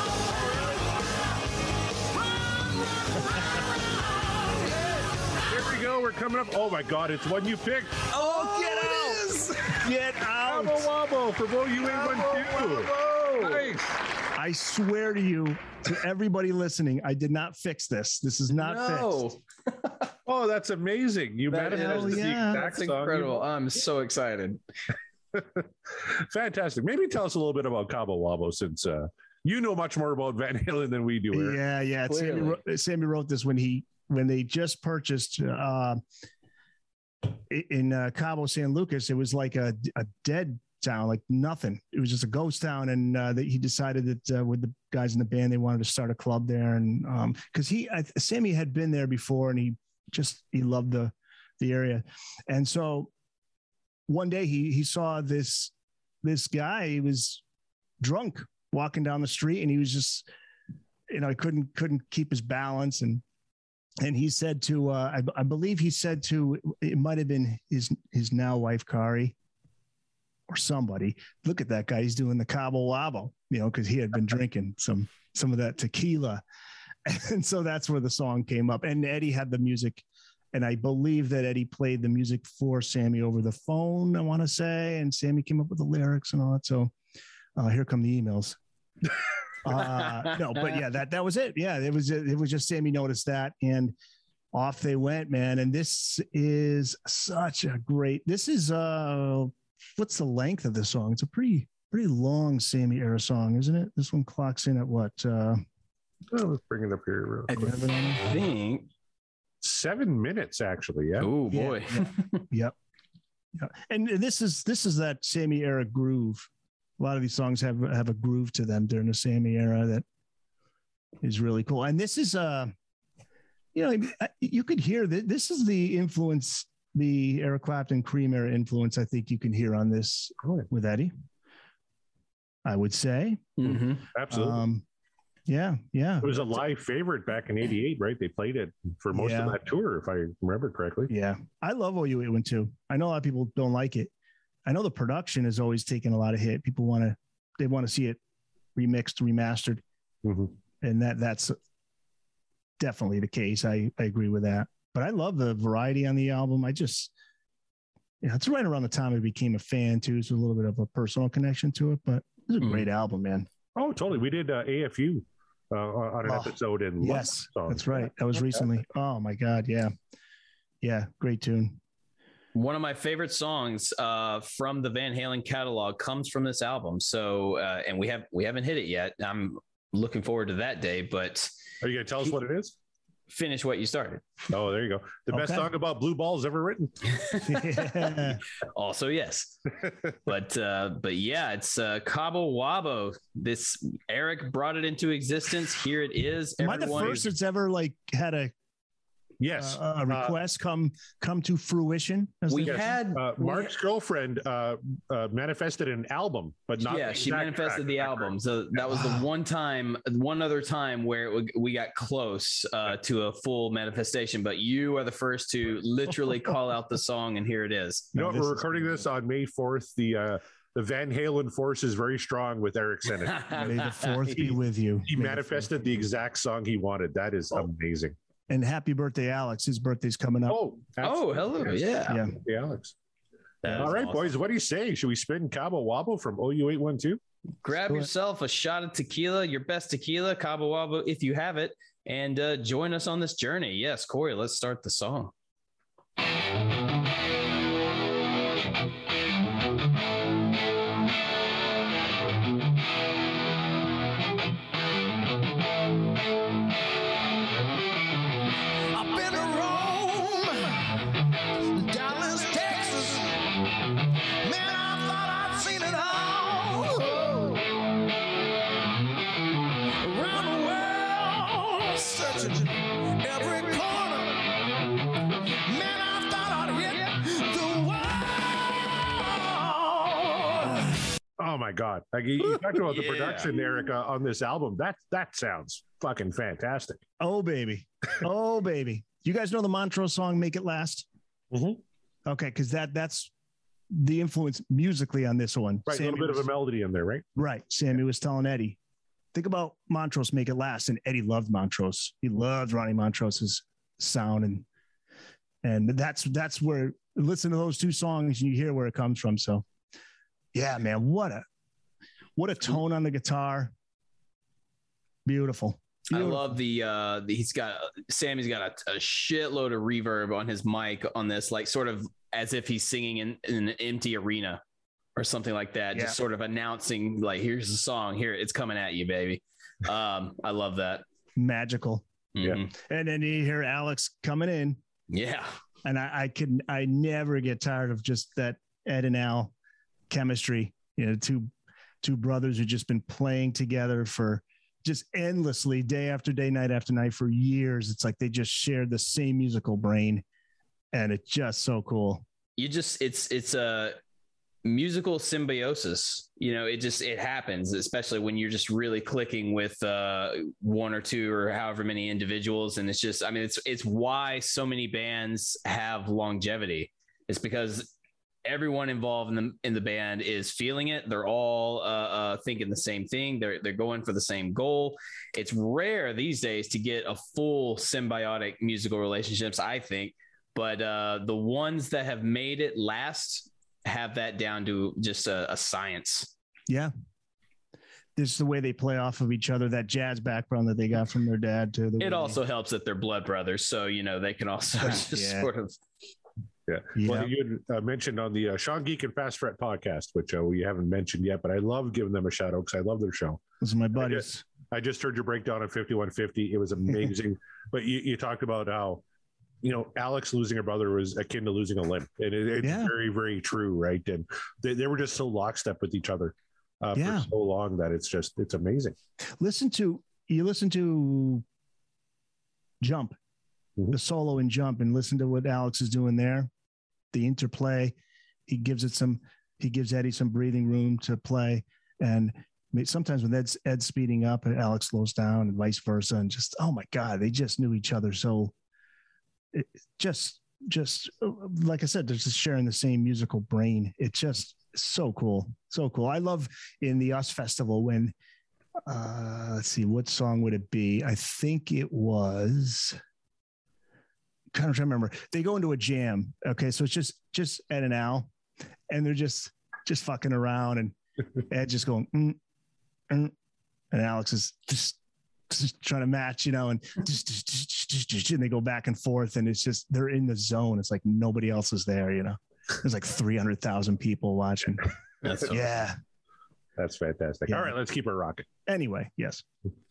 Here we go. We're coming up. Oh my God. It's one you picked. Oh, get out. Cabo Wabo for Bo. You ain't one too. Nice. I swear to you, to everybody listening, I did not fix this. This is not fixed. Oh, that's amazing. You That manifested is- the exact That's song you incredible. wanted. I'm so excited. Fantastic. Maybe tell us a little bit about Cabo Wabo, since you know much more about Van Halen than we do, Eric. Yeah. Clearly. Sammy wrote this when they just purchased in Cabo San Lucas. It was like a dead town, like nothing. It was just a ghost town, and he decided that with the guys in the band, they wanted to start a club there, and because Sammy had been there before, and he loved the area, and so one day he saw this guy. He was drunk walking down the street, and he was just, he couldn't keep his balance, and he said to I believe he said to, it might have been his now wife Kari or somebody, look at that guy, he's doing the Cabo Wabo, because he had been drinking some of that tequila, and so that's where the song came up. And Eddie had the music, and I believe that Eddie played the music for Sammy over the phone, I want to say, and Sammy came up with the lyrics and all that. So here come the emails. No, but yeah, that was it. Yeah, it was just Sammy noticed that, and off they went, man. And this is such a great. This is what's the length of this song? It's a pretty long Sammy era song, isn't it? This one clocks in at what? Let's bring it up here real quick. I think 7 minutes, actually. Yeah. Oh boy. Yep. Yeah. And this is that Sammy era groove. A lot of these songs have a groove to them during the Sammy era that is really cool. And this is you could hear that this is the influence, the Eric Clapton Cream era influence. I think you can hear on this with Eddie, I would say. Mm-hmm. Absolutely. Yeah. It was a live favorite back in '88, right? They played it for most of that tour, if I remember correctly. Yeah. I love OU812. I know a lot of people don't like it. I know the production is always taking a lot of hit. People want to see it remixed, remastered. Mm-hmm. And that's definitely the case. I agree with that. But I love the variety on the album. It's right around the time I became a fan too. So a little bit of a personal connection to it, but it's a great album, man. Oh, totally. We did AFU on an episode in yes, that's right. That was recently. Oh my God. Yeah. Yeah. Great tune. One of my favorite songs from the Van Halen catalog comes from this album. So, and we haven't hit it yet. I'm looking forward to that day, but are you going to tell us what it is? Finish what you started. Oh, there you go. The best song about blue balls ever written. Yeah. Also, yes. But yeah, it's Cabo Wabo. This Eric brought it into existence. Here it is. Am I the first that's ever had a request come to fruition? We had Mark's girlfriend manifested an album, but not. Yeah, she manifested the album. So that was the one other time where we got close to a full manifestation. But you are the first to literally call out the song, and here it is. You know what? We're recording this on May 4th. The Van Halen force is very strong with Eric Sennett. May the 4th be with you. He manifested the exact song he wanted. That is amazing. And happy birthday, Alex. His birthday's coming up. Oh, hello. Yeah. Hey, Alex. All right, awesome. Boys. What do you say? Should we spin Cabo Wabo from OU812? Grab yourself a shot of tequila, your best tequila, Cabo Wabo, if you have it, and join us on this journey. Yes, Corey, let's start the song. Oh my God. Like you talked about the production, Eric, on this album. That sounds fucking fantastic. Oh, baby. Oh, baby. You guys know the Montrose song, Make It Last? Mm-hmm. Okay, because that's the influence musically on this one. Right, a little bit of a melody in there, right? Right. Sammy was telling Eddie, think about Montrose, Make It Last. And Eddie loved Montrose. He loved Ronnie Montrose's sound. And that's where, listen to those two songs and you hear where it comes from. So yeah, man, what a tone on the guitar. Beautiful. I love Sammy's got a shitload of reverb on his mic on this, like sort of as if he's singing in an empty arena or something like that. Yeah. Just sort of announcing like, here's the song, here it's coming at you, baby. I love that. Magical. Mm-hmm. Yeah. And then you hear Alex coming in. Yeah. And I never get tired of just that Ed and Al chemistry, you know, two brothers who just been playing together for just endlessly, day after day, night after night for years. It's like they just shared the same musical brain, and it's just so cool. It's a musical symbiosis. You know, it happens, especially when you're just really clicking with one or two or however many individuals. And it's why so many bands have longevity. It's because everyone involved in the band is feeling it. They're all thinking the same thing. They're going for the same goal. It's rare these days to get a full symbiotic musical relationships, I think. But the ones that have made it last have that down to just a science. Yeah. This is the way they play off of each other, that jazz background that they got from their dad too. It also helps that they're blood brothers. So, you know, they can also sort of. Yeah. Well, you had mentioned on the Sean Geek and Fast Fret podcast, which we haven't mentioned yet, but I love giving them a shout out because I love their show. Those are my buddies. I just heard your breakdown on 5150. It was amazing. But you talked about how, you know, Alex losing a brother was akin to losing a limb. And it's very, very true, right? And they were just so lockstep with each other for so long that it's amazing. Listen to Jump. The solo in Jump, and listen to what Alex is doing there. The interplay, he gives Eddie some breathing room to play. And sometimes when Ed's speeding up and Alex slows down and vice versa, and just, oh my God, they just knew each other. So just like I said, they're just sharing the same musical brain. It's just so cool. So cool. I love in the US Festival when, let's see, what song would it be? I think it was, kind of trying to remember. They go into a jam. Okay. So it's just Ed and Al, and they're just fucking around, and Ed just going, and Alex is just trying to match, you know, and and they go back and forth, and it's just, they're in the zone. It's like nobody else is there, you know. There's like 300,000 people watching. That's fantastic. Yeah. All right, let's keep it rocking. Anyway, yes.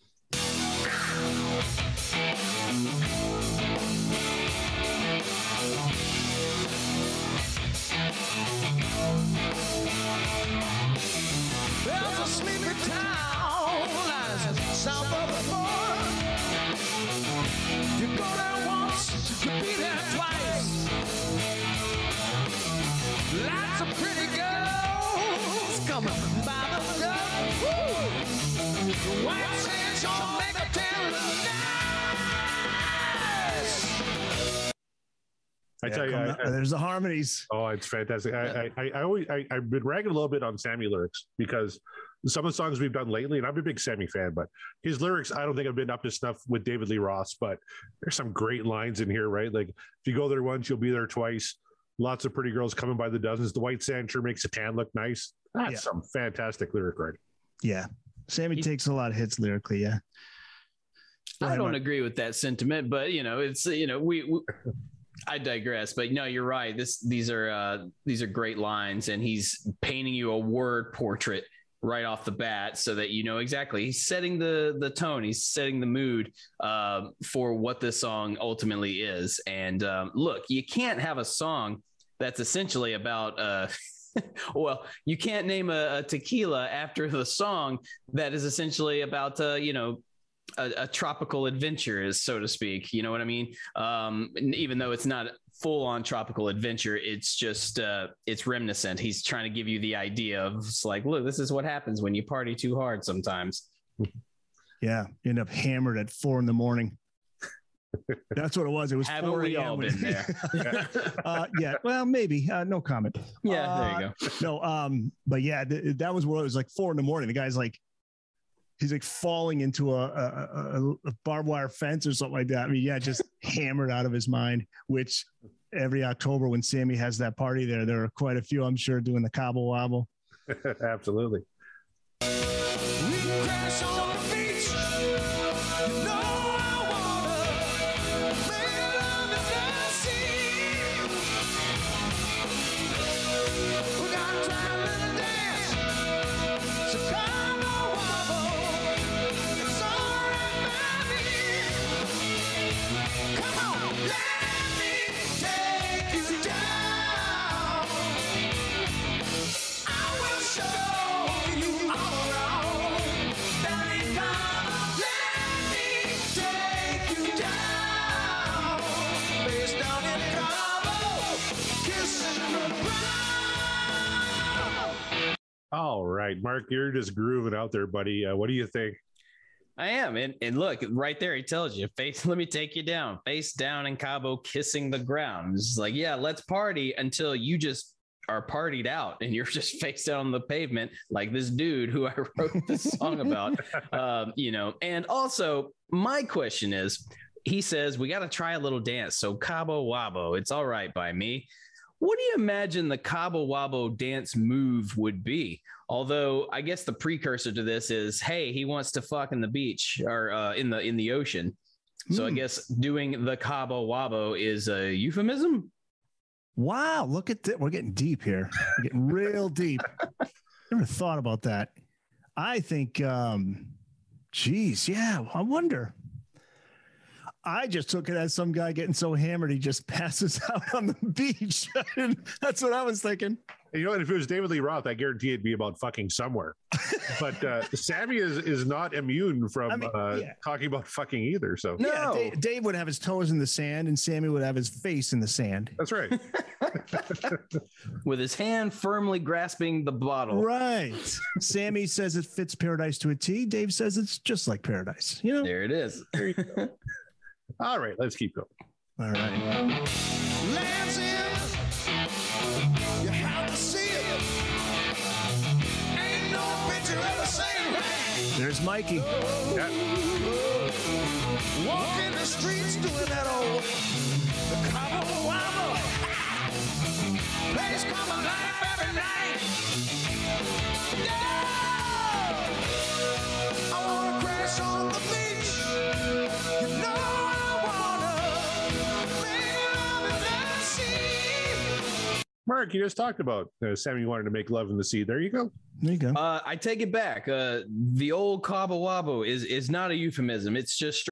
There's a sleepy town south of the border. You go there once, you be there twice. Lots of pretty girls coming by the dozen. The white sands all make a town nice. I tell you, there's the harmonies. Oh, it's fantastic. I've been ragging a little bit on Sammy lyrics because some of the songs we've done lately, and I'm a big Sammy fan, but his lyrics, I don't think have been up to snuff with David Lee Roth, but there's some great lines in here, right? Like, if you go there once, you'll be there twice. Lots of pretty girls coming by the dozens. The white sand sure makes a tan look nice. That's some fantastic lyric writing. Yeah. Sammy takes a lot of hits lyrically. Yeah. I don't agree with that sentiment, but you know, it's, you know, we I digress, but no, you're right. These are great lines, and he's painting you a word portrait right off the bat so that you know exactly. He's setting the tone, he's setting the mood for what this song ultimately is. And look, you can't have a song that's essentially about well, you can't name a tequila after the song that is essentially about you know, a tropical adventure, so to speak. You know what I mean? Even though it's not full on tropical adventure, it's just it's reminiscent. He's trying to give you the idea of, it's like, look, this is what happens when you party too hard sometimes. Yeah, you end up hammered at 4 a.m. That's what it was. It was Haven't 4 we all been there? Yeah. Well, maybe. No comment. Yeah, there you go. No. But yeah, that was where it was like 4 a.m. The guy's like, he's like falling into a barbed wire fence or something like that. I mean, yeah, just hammered out of his mind, which every October when Sammy has that party there are quite a few, I'm sure, doing the Cabo Wabo. Absolutely. We crash on the beach. You know All right, Mark, you're just grooving out there, buddy. What do you think? I am. And look, right there, he tells you, let me take you down, face down in Cabo, kissing the ground. It's like, yeah, let's party until you just are partied out and you're just face down on the pavement like this dude who I wrote this song about. And also my question is, he says, we got to try a little dance. So Cabo Wabo, it's all right by me. What do you imagine the Cabo Wabo dance move would be? Although I guess the precursor to this is, hey, he wants to fuck in the beach or in the ocean. So I guess doing the Cabo Wabo is a euphemism. Wow, look at that. We're getting deep here. We're getting real deep. Never thought about that. I think, geez, yeah, I wonder. I just took it as some guy getting so hammered he just passes out on the beach. That's what I was thinking. You know, if it was David Lee Roth, I guarantee it'd be about fucking somewhere. But Sammy is not immune from talking about fucking either. So no, Dave would have his toes in the sand, and Sammy would have his face in the sand. That's right. With his hand firmly grasping the bottle. Right. Sammy says it fits paradise to a T. Dave says it's just like paradise. You know, there it is. There you go. All right, let's keep going. All right. Lands in, you have to see it. Ain't no picture ever seen right. There's Mikey. Yeah. Walking the streets doing that old the Cabo Wabo. Place come alive every night. Yeah! I wanna crash on the beach. You know. Mark, you just talked about Sammy wanted to make love in the sea. There you go. There you go. I take it back. The old Cabo Wabo is not a euphemism. It's just.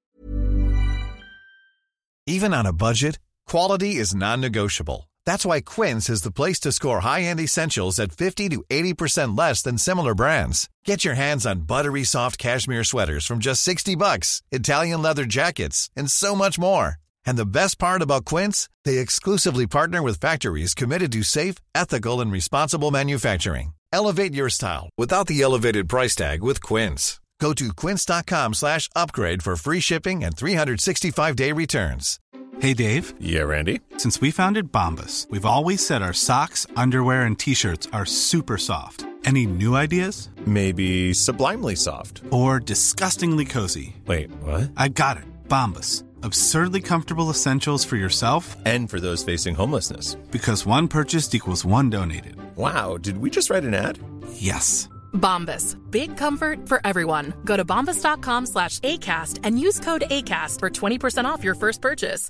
Even on a budget, quality is non-negotiable. That's why Quince is the place to score high-end essentials at 50 to 80% less than similar brands. Get your hands on buttery soft cashmere sweaters from just $60, Italian leather jackets, and so much more. And the best part about Quince, they exclusively partner with factories committed to safe, ethical, and responsible manufacturing. Elevate your style without the elevated price tag with Quince. Go to quince.com/upgrade for free shipping and 365-day returns. Hey, Dave. Yeah, Randy. Since we founded Bombas, we've always said our socks, underwear, and T-shirts are super soft. Any new ideas? Maybe sublimely soft. Or disgustingly cozy. Wait, what? I got it. Bombas. Absurdly comfortable essentials for yourself and for those facing homelessness. Because one purchased equals one donated. Wow, did we just write an ad? Yes. Bombas. Big comfort for everyone. Go to bombas.com/ACAST and use code ACAST for 20% off your first purchase.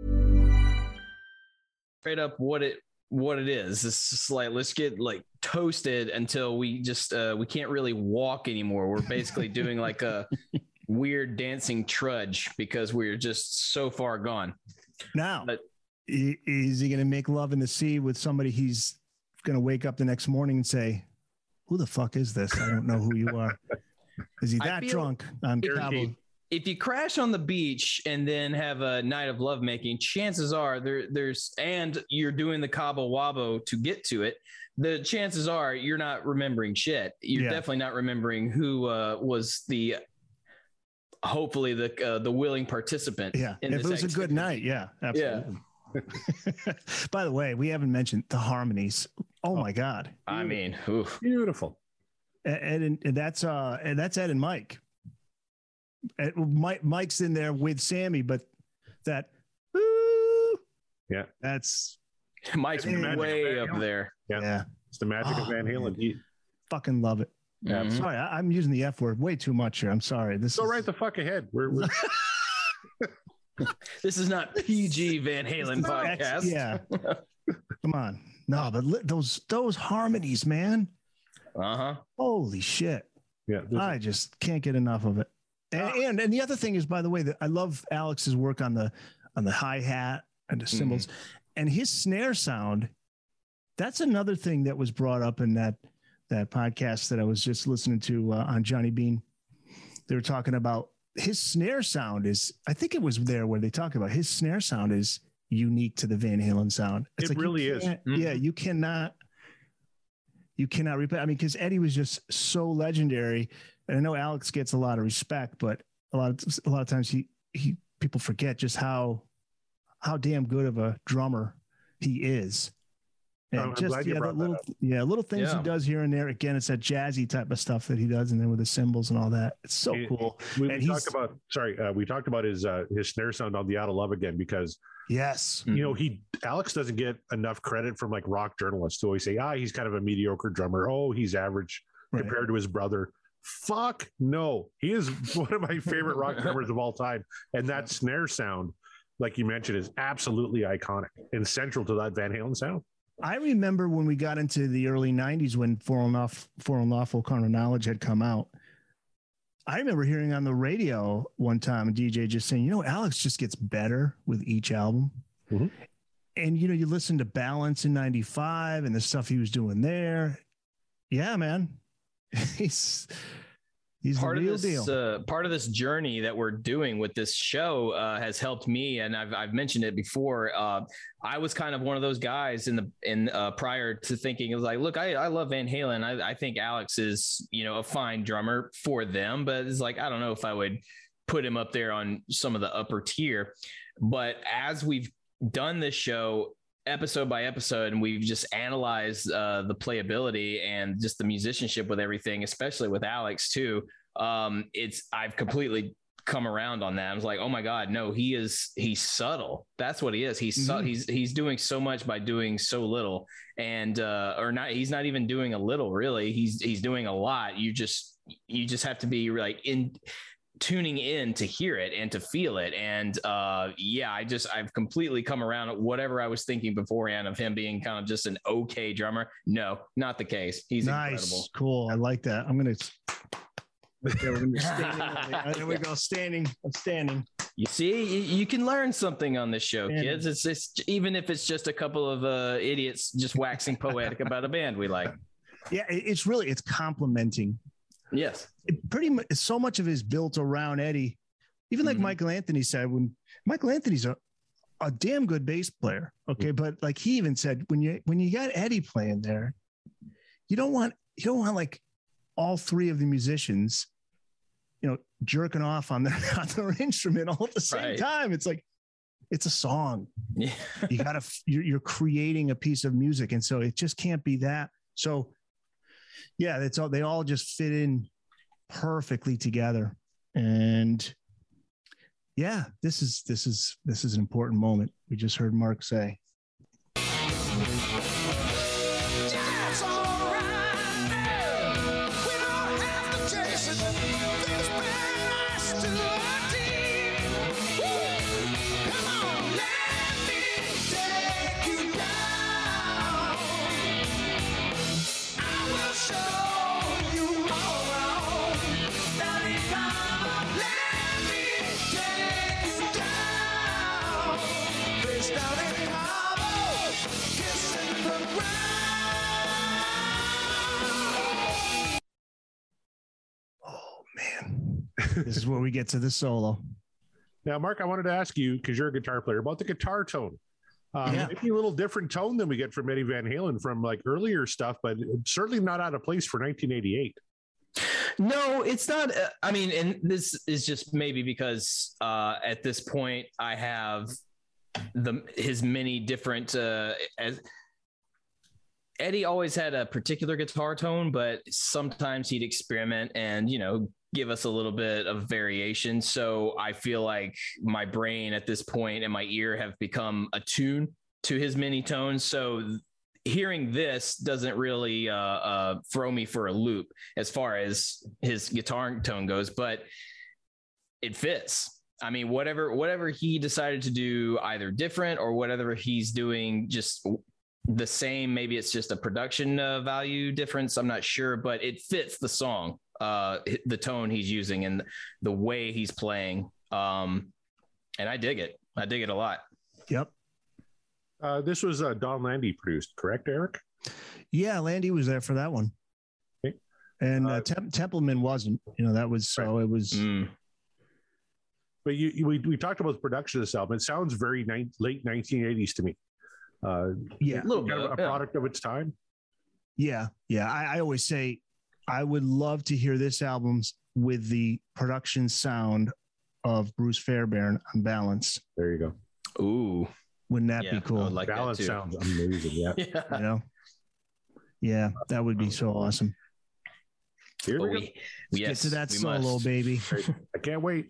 Straight up what it is. It's just like, let's get like toasted until we just we can't really walk anymore. We're basically doing like a weird dancing trudge because we're just so far gone. Now, is he going to make love in the sea with somebody he's going to wake up the next morning and say, who the fuck is this? I don't know who you are. Is he that drunk on Cabo? If you crash on the beach and then have a night of lovemaking, chances are and you're doing the Cabo Wabo to get to it, the chances are you're not remembering shit. You're definitely not remembering who was hopefully the willing participant. Yeah. If it was a good night. Yeah, absolutely. Yeah. By the way, we haven't mentioned the harmonies. Oh my God. I mean, oof. Beautiful. And that's Ed and Mike. Mike's in there with Sammy, but that, that's Mike's way up there. Yeah. It's the magic of Van Halen. Fucking love it. Yeah, I'm sorry. I'm using the F word way too much here. I'm sorry. Go right the fuck ahead. We're This is not PG Van Halen podcast. Yeah. Come on. No, but those harmonies, man. Holy shit. Yeah. I just can't get enough of it. And the other thing is, by the way, that I love Alex's work on the hi-hat and the cymbals and his snare sound. That's another thing that was brought up in that podcast that I was just listening to on Johnny Bean. They were talking about his snare sound I think it was there where they talk about his snare sound is unique to the Van Halen sound. It's it really is. Yeah, you You cannot replay. I mean, because Eddie was just so legendary, and I know Alex gets a lot of respect, but a lot of times people forget just how damn good of a drummer he is. And just little things he does here and there. Again, it's that jazzy type of stuff that he does, and then with the cymbals and all that, it's so cool. We talked about his snare sound on the Out of Love Again, because yes, Alex doesn't get enough credit from like rock journalists who always say, he's kind of a mediocre drummer. Oh, he's average compared to his brother. Fuck no, he is one of my favorite rock drummers of all time, and that snare sound, like you mentioned, is absolutely iconic and central to that Van Halen sound. I remember when we got into the early 90s when For Unlawful Carnal Knowledge had come out. I remember hearing on the radio one time a DJ just saying, Alex just gets better with each album. Mm-hmm. And, you listen to Balance in 95 and the stuff he was doing there. Yeah, man. He's part the real deal. Part of this journey that we're doing with this show has helped me, and I've mentioned it before. I was kind of one of those guys in prior to thinking, it was like, look, I love Van Halen. I think Alex is a fine drummer for them, but it's like, I don't know if I would put him up there on some of the upper tier. But as we've done this show episode by episode, and we've just analyzed the playability and just the musicianship with everything, especially with Alex too. I've completely come around on that. I was like, oh my God, no, he's subtle. That's what he is. He's doing so much by doing so little, and he's not even doing a little, really. He's doing a lot. You just have to be like tuning in to hear it and to feel it. And I've completely come around at whatever I was thinking beforehand of him being kind of just an okay drummer. No, not the case. He's nice. Incredible. Cool. I like that. I'm going to there we go. I'm standing. You see, you can learn something on this show, kids. It's even if it's just a couple of idiots just waxing poetic about a band we like. Yeah. It's complimenting. Yes. Pretty much so much of it is built around Eddie. Even like Michael Anthony said, when Michael Anthony's a damn good bass player. Okay. But like he even said, when you got Eddie playing there, you don't want like all three of the musicians, jerking off on their instrument all at the same time. It's like, it's a song. Yeah. You're creating a piece of music. And so it just can't be that. So yeah, they all just fit in perfectly together. And yeah, this is an important moment. We just heard Mark say. This is where we get to the solo. Now, Mark, I wanted to ask you, because you're a guitar player, about the guitar tone. Maybe a little different tone than we get from Eddie Van Halen from like earlier stuff, but certainly not out of place for 1988. No, it's not. I mean, and this is just maybe because at this point I have his many different. Eddie always had a particular guitar tone, but sometimes he'd experiment and give us a little bit of variation. So I feel like my brain at this point and my ear have become attuned to his many tones. So hearing this doesn't really throw me for a loop as far as his guitar tone goes, but it fits. I mean, whatever he decided to do, either different or whatever he's doing, just the same. Maybe it's just a production value difference. I'm not sure, but it fits the song, the tone he's using and the way he's playing. And I dig it. I dig it a lot. Yep. This was Don Landy produced, correct, Eric? Yeah, Landy was there for that one. Okay. And Templeman wasn't. That was so. It was. But we talked about the production of this album. It sounds very late 1980s to me. Yeah, a little bit, a product of its time. Yeah. I always say I would love to hear this album with the production sound of Bruce Fairbairn on Balance. There you go. Ooh. Wouldn't that be cool? Like Balance sounds amazing. Yeah. You know? Yeah, that would be so awesome. Here we go. Let's get to that solo, baby. I can't wait.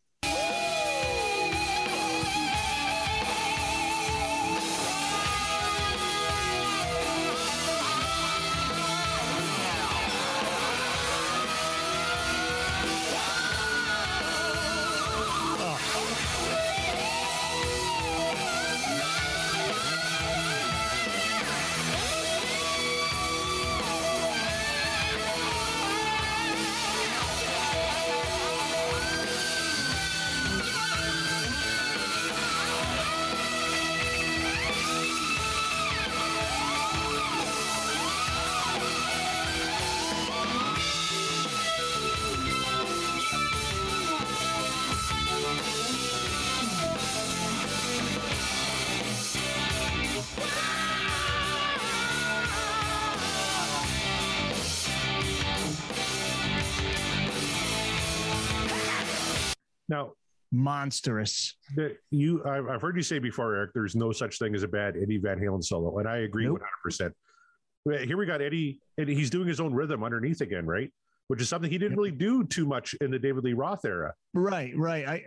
Now, monstrous. I've heard you say before, Eric, there's no such thing as a bad Eddie Van Halen solo, and I agree 100%. Here we got Eddie, and he's doing his own rhythm underneath again, right? Which is something he didn't really do too much in the David Lee Roth era. Right. I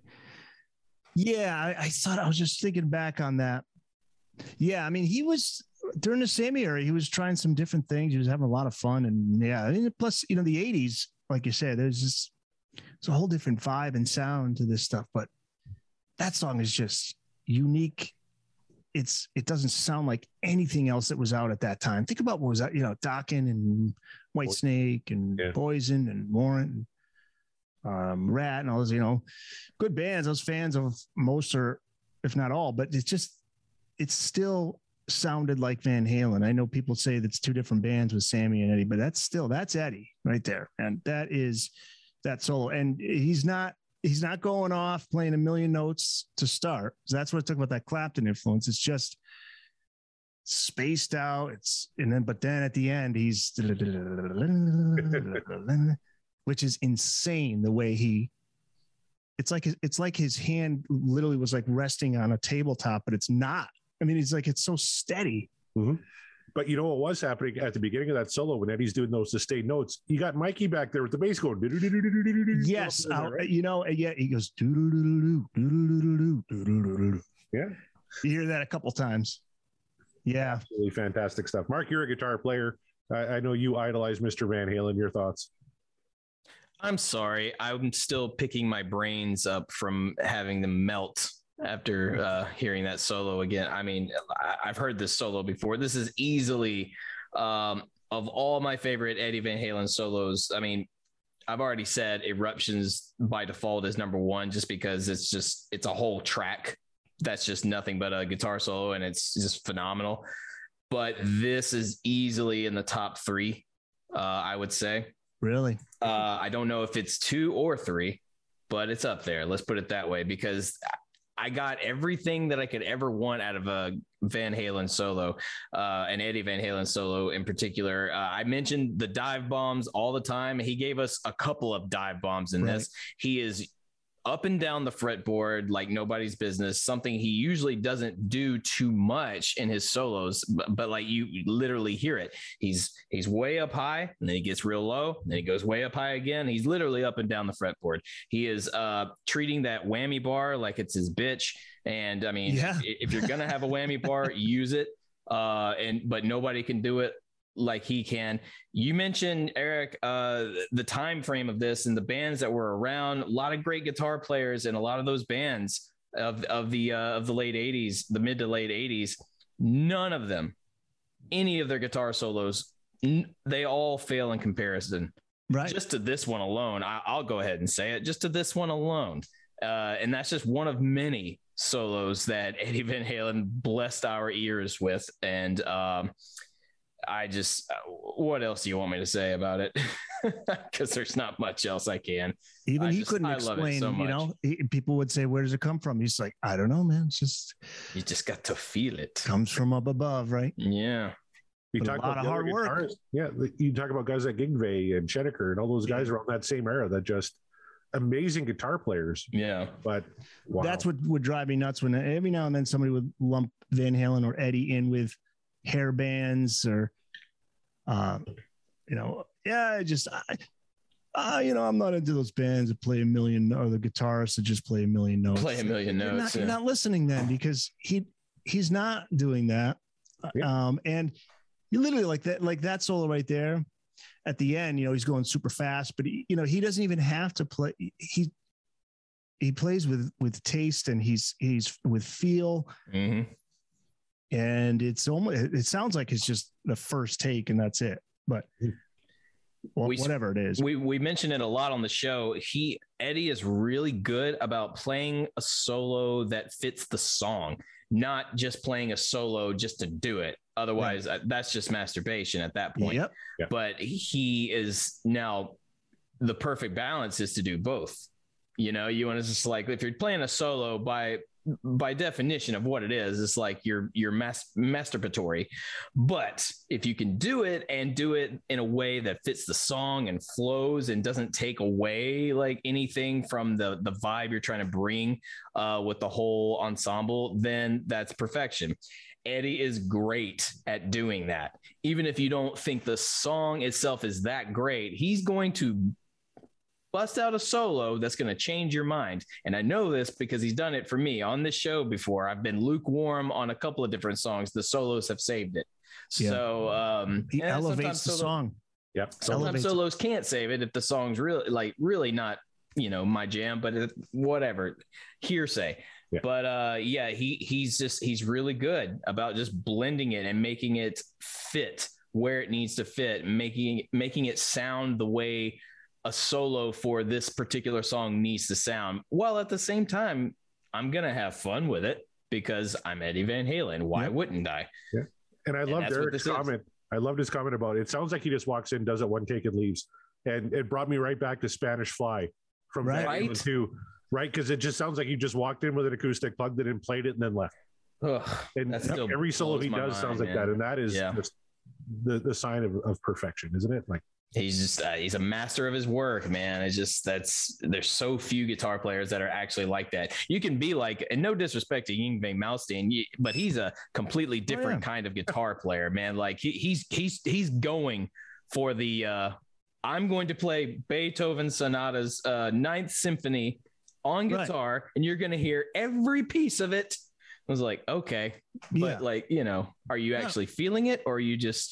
thought, I was just thinking back on that. Yeah, I mean, he was during the Sammy era, he was trying some different things. He was having a lot of fun, and plus, the 80s, like you said, it's a whole different vibe and sound to this stuff. But that song is just unique. It doesn't sound like anything else that was out at that time. Think about what was out, Dokken and Whitesnake and Poison and Warrant, and Rat and all those, good bands. I was fans of most, or if not all, but it still sounded like Van Halen. I know people say that's two different bands with Sammy and Eddie, but that's Eddie right there. And that is that solo. And he's not going off playing a million notes to start. So that's what I took about that Clapton influence. It's just spaced out. But then at the end, he's, which is insane the way it's like his hand literally was like resting on a tabletop, but it's not. I mean, it's so steady. Mm-hmm. But you know what was happening at the beginning of that solo when Eddie's doing those sustained notes? You got Mikey back there with the bass going. Yes, yeah, he goes. Yeah, you hear that a couple times. Yeah, absolutely fantastic stuff. Mark, you're a guitar player. I know you idolize Mr. Van Halen. Your thoughts? I'm sorry, I'm still picking my brains up from having them melt after hearing that solo again. I mean, I've heard this solo before. This is easily of all my favorite Eddie Van Halen solos. I mean, I've already said Eruptions by default is number one, just because it's a whole track that's just nothing but a guitar solo, and it's just phenomenal. But this is easily in the top three, I would say. Really? I don't know if it's 2 or 3, but it's up there. Let's put it that way, because I got everything that I could ever want out of a Van Halen solo, an Eddie Van Halen solo in particular. I mentioned the dive bombs all the time. He gave us a couple of dive bombs in this. He is up and down the fretboard like nobody's business, something he usually doesn't do too much in his solos, but like you literally hear it. He's way up high, and then he gets real low, and then he goes way up high again. He's literally up and down the fretboard. He is treating that whammy bar like it's his bitch. And I mean, if you're going to have a whammy bar, use it. But nobody can do it like he can. You mentioned, Eric, the time frame of this and the bands that were around. A lot of great guitar players in a lot of those bands of the late 80s, the mid to late 80s. None of them, any of their guitar solos, they all fail in comparison. Right. Just to this one alone, I'll go ahead and say it. Just to this one alone, and that's just one of many solos that Eddie Van Halen blessed our ears with. And what else do you want me to say about it? Because there's not much else I can. Even he couldn't explain, so people would say, where does it come from? He's like, I don't know, man. It's just, you just got to feel it. Comes from up above, right? Yeah. You But talk a lot about of the other hard work. guitarists. Yeah, you talk about guys like Yngwie and Schenecker and all those guys around that same era that just amazing guitar players. Yeah. But wow. That's what would drive me nuts when every now and then somebody would lump Van Halen or Eddie in with hair bands or, I'm not into those bands that play a million, or the guitarists that just play a million notes. Play a million notes. You're not listening then, because he's not doing that. Yeah. And you literally like that solo right there at the end, he's going super fast, but he doesn't even have to play. He plays with taste, and he's with feel. Mm-hmm. And it sounds like it's just the first take and that's it. But whatever it is, we mentioned it a lot on the show. Eddie is really good about playing a solo that fits the song, not just playing a solo just to do it. Otherwise, that's just masturbation at that point. Yep. But he is now, the perfect balance is to do both. You want to just like, if you're playing a solo by definition of what it is, it's like you're masturbatory. But if you can do it and do it in a way that fits the song and flows and doesn't take away like anything from the vibe you're trying to bring with the whole ensemble, then that's perfection. Eddie is great at doing that. Even if you don't think the song itself is that great, he's going to bust out a solo that's going to change your mind. And I know this because he's done it for me on this show before. I've been lukewarm on a couple of different songs. The solos have saved it. Yeah. So he elevates the song. Yep. Sometimes solos can't save it if the song's really not, my jam, but whatever, hearsay. Yeah. But he's really good about just blending it and making it fit where it needs to fit, making it sound the way a solo for this particular song needs to sound, while at the same time, I'm going to have fun with it because I'm Eddie Van Halen. Why wouldn't I? Yeah. And I loved Eric's comment. I loved his comment about it sounds like he just walks in, does it one take and leaves. And it brought me right back to Spanish Fly from Van Halen 2, right? Because it just sounds like he just walked in with an acoustic, plugged it in, played it, and then left. Ugh, and every solo he does sounds like that. And that is just the sign of perfection, isn't it? Like, he's just he's a master of his work, man. It's just there's so few guitar players that are actually like that. You can be like, and no disrespect to Yngwie Malmsteen, but he's a completely different kind of guitar player, man. Like he's going for the I'm going to play Beethoven Sonata's Ninth Symphony on guitar, and you're going to hear every piece of it. I was like, okay, but are you actually feeling it, or are you just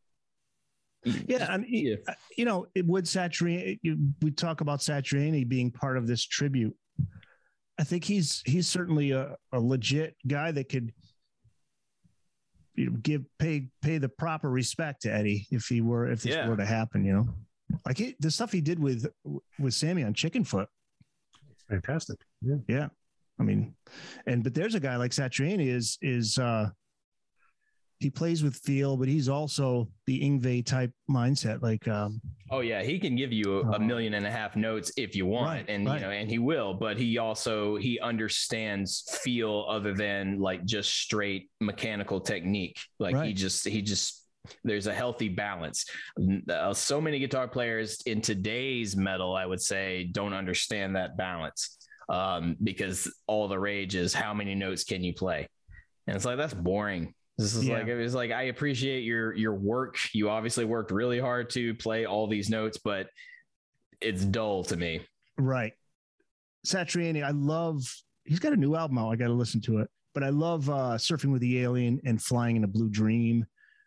Yeah, I mean, it would Satriani. We talk about Satriani being part of this tribute. I think he's certainly a legit guy that could pay the proper respect to Eddie if this were to happen. Like the stuff he did with Sammy on Chickenfoot. It's fantastic. Yeah. I mean, but there's a guy like Satriani is he plays with feel, but he's also the Yngwie type mindset. Like, he can give you 1.5 million notes if you want, and he will. But he understands feel other than like just straight mechanical technique. Like he just there's a healthy balance. So many guitar players in today's metal, I would say, don't understand that balance because all the rage is how many notes can you play, and it's like that's boring. This is I appreciate your work. You obviously worked really hard to play all these notes, but it's dull to me. Right. Satriani, he's got a new album out. I got to listen to it, but I love Surfing with the Alien and Flying in a Blue Dream.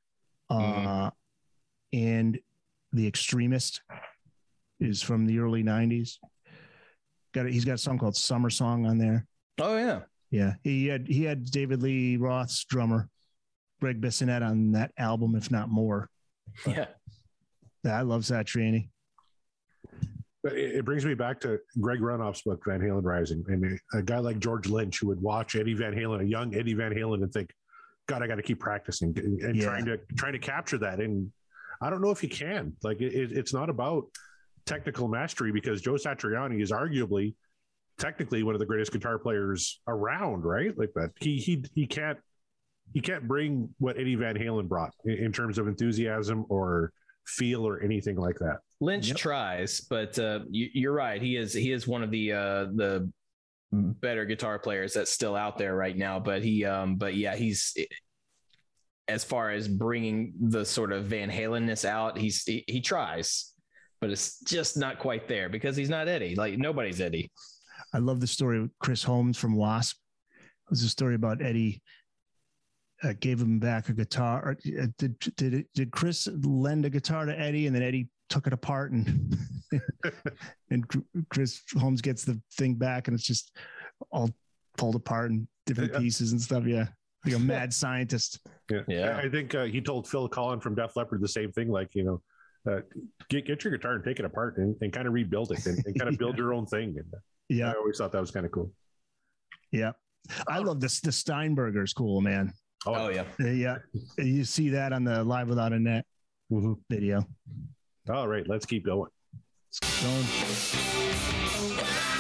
And The Extremist is from the early 90s. He's got a song called Summer Song on there. Oh yeah. Yeah. He had David Lee Roth's drummer, Greg Bissonette, on that album, if not more. Yeah. I love Satriani. But it brings me back to Greg Runoff's book, Van Halen Rising, and a guy like George Lynch who would watch Eddie Van Halen, a young Eddie Van Halen, and think, God, I got to keep practicing and trying to capture that. And I don't know if you can. Like it's not about technical mastery, because Joe Satriani is arguably technically one of the greatest guitar players around, right? Like that. He can't he can't bring what Eddie Van Halen brought in terms of enthusiasm or feel or anything like that. Lynch tries, but you're right. He is one of the better guitar players that's still out there right now. But he's as far as bringing the sort of Van Halen-ness out, he tries, but it's just not quite there because he's not Eddie. Like nobody's Eddie. I love the story of Chris Holmes from Wasp. It was a story about Eddie gave him back a guitar. Did Chris lend a guitar to Eddie, and then Eddie took it apart, and and Chris Holmes gets the thing back, and it's just all pulled apart in different pieces and stuff. Yeah, like a mad scientist. Yeah. I think he told Phil Collen from Def Leppard the same thing. Like, get your guitar and take it apart and kind of rebuild it and kind of build your own thing. And, I always thought that was kind of cool. Yeah, I love this. The Steinberger's cool, man. Oh yeah. Yeah. You see that on the Live Without a Net video. All right, let's keep going. Let's keep going.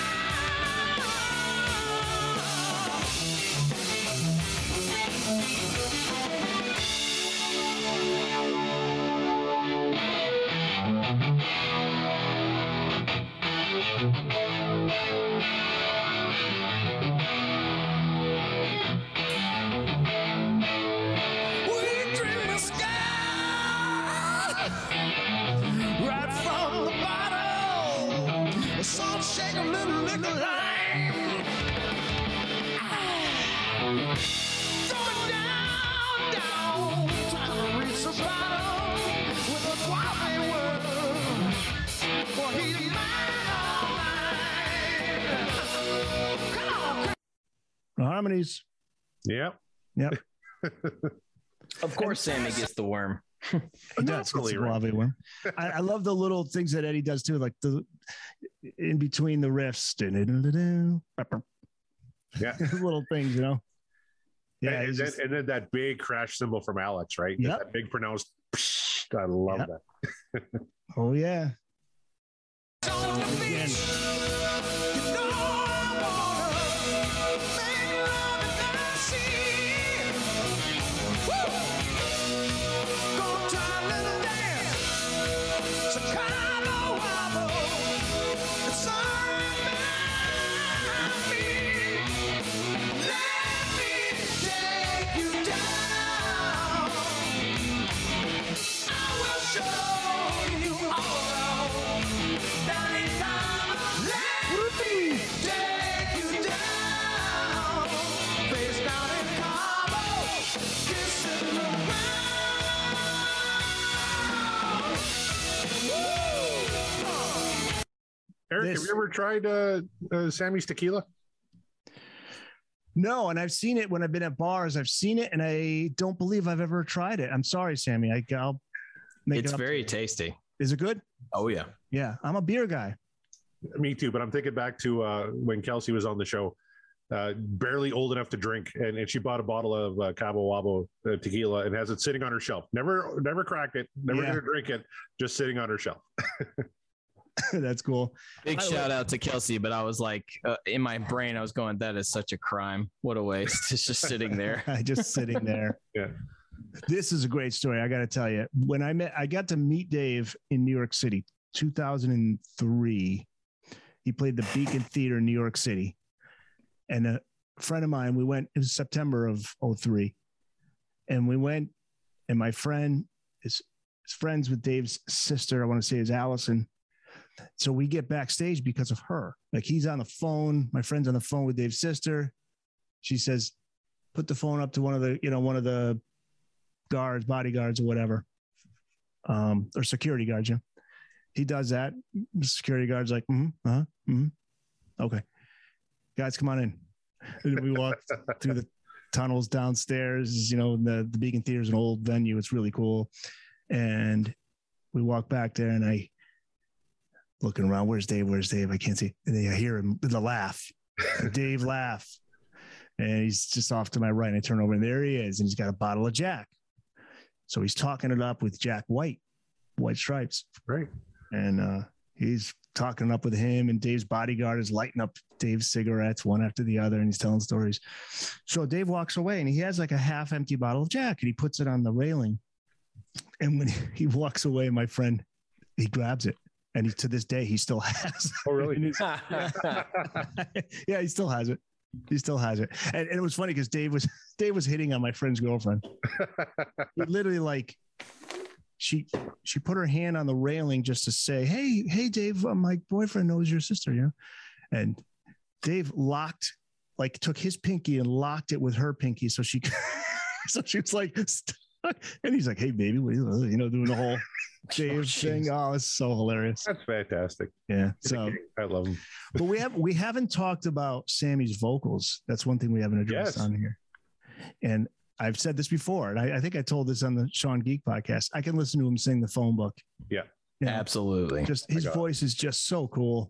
Harmonies. Yep. Of course, Sammy gets the worm. He does. Worm. I love the little things that Eddie does too, like the in between the riffs. Yeah, little things, Yeah, and then that big crash cymbal from Alex, right? Yep. That big pronounced. I love that. Oh yeah. Again. Eric, have you ever tried Sammy's tequila? No, and I've seen it when I've been at bars. I've seen it, and I don't believe I've ever tried it. I'm sorry, Sammy. I'll make it. It's very tasty. Is it good? Oh yeah. Yeah, I'm a beer guy. Me too, but I'm thinking back to when Kelsey was on the show, barely old enough to drink, and she bought a bottle of Cabo Wabo tequila and has it sitting on her shelf. Never cracked it, never gonna drink it, just sitting on her shelf. That's cool. Big shout out to Kelsey, but I was like, in my brain, I was going, that is such a crime. What a waste. It's just sitting there. Just sitting there. Yeah. This is a great story. I got to tell you, when I got to meet Dave in New York City, 2003. He played the Beacon Theater in New York City. And a friend of mine, it was September of 2003. And we went, and my friend is friends with Dave's sister. I want to say is Allison. So we get backstage because of her. Like he's on the phone. My friend's on the phone with Dave's sister. She says, put the phone up to one of the guards, bodyguards or whatever. Or security guards. Yeah. He does that. The security guard's like, okay. Guys, come on in. And we walk through the tunnels downstairs. The Beacon Theater is an old venue. It's really cool. And we walk back there and I looking around, where's Dave? I can't see. And then I hear him, the laugh. Dave laugh. And he's just off to my right. And I turn over and there he is. And he's got a bottle of Jack. So he's talking it up with Jack White Stripes. Right. And he's talking up with him, and Dave's bodyguard is lighting up Dave's cigarettes one after the other, and he's telling stories. So Dave walks away, and he has like a half empty bottle of Jack, and he puts it on the railing. And when he walks away, my friend, he grabs it. And to this day, he still has. Oh, really? Yeah, he still has it. He still has it. And it was funny because Dave was hitting on my friend's girlfriend. He literally, like, she put her hand on the railing just to say, hey, Dave, my boyfriend knows your sister, you know? And Dave took his pinky and locked it with her pinky. So she was like, stuck. And he's like, hey, baby, what are you doing the whole Dave thing. Oh, it's so hilarious. That's fantastic. Yeah. So I love him. But we haven't talked about Sammy's vocals. That's one thing we haven't addressed on here. And I've said this before, and I think I told this on the Sean Geek podcast. I can listen to him sing the phone book. Yeah. Absolutely. Just his voice is just so cool.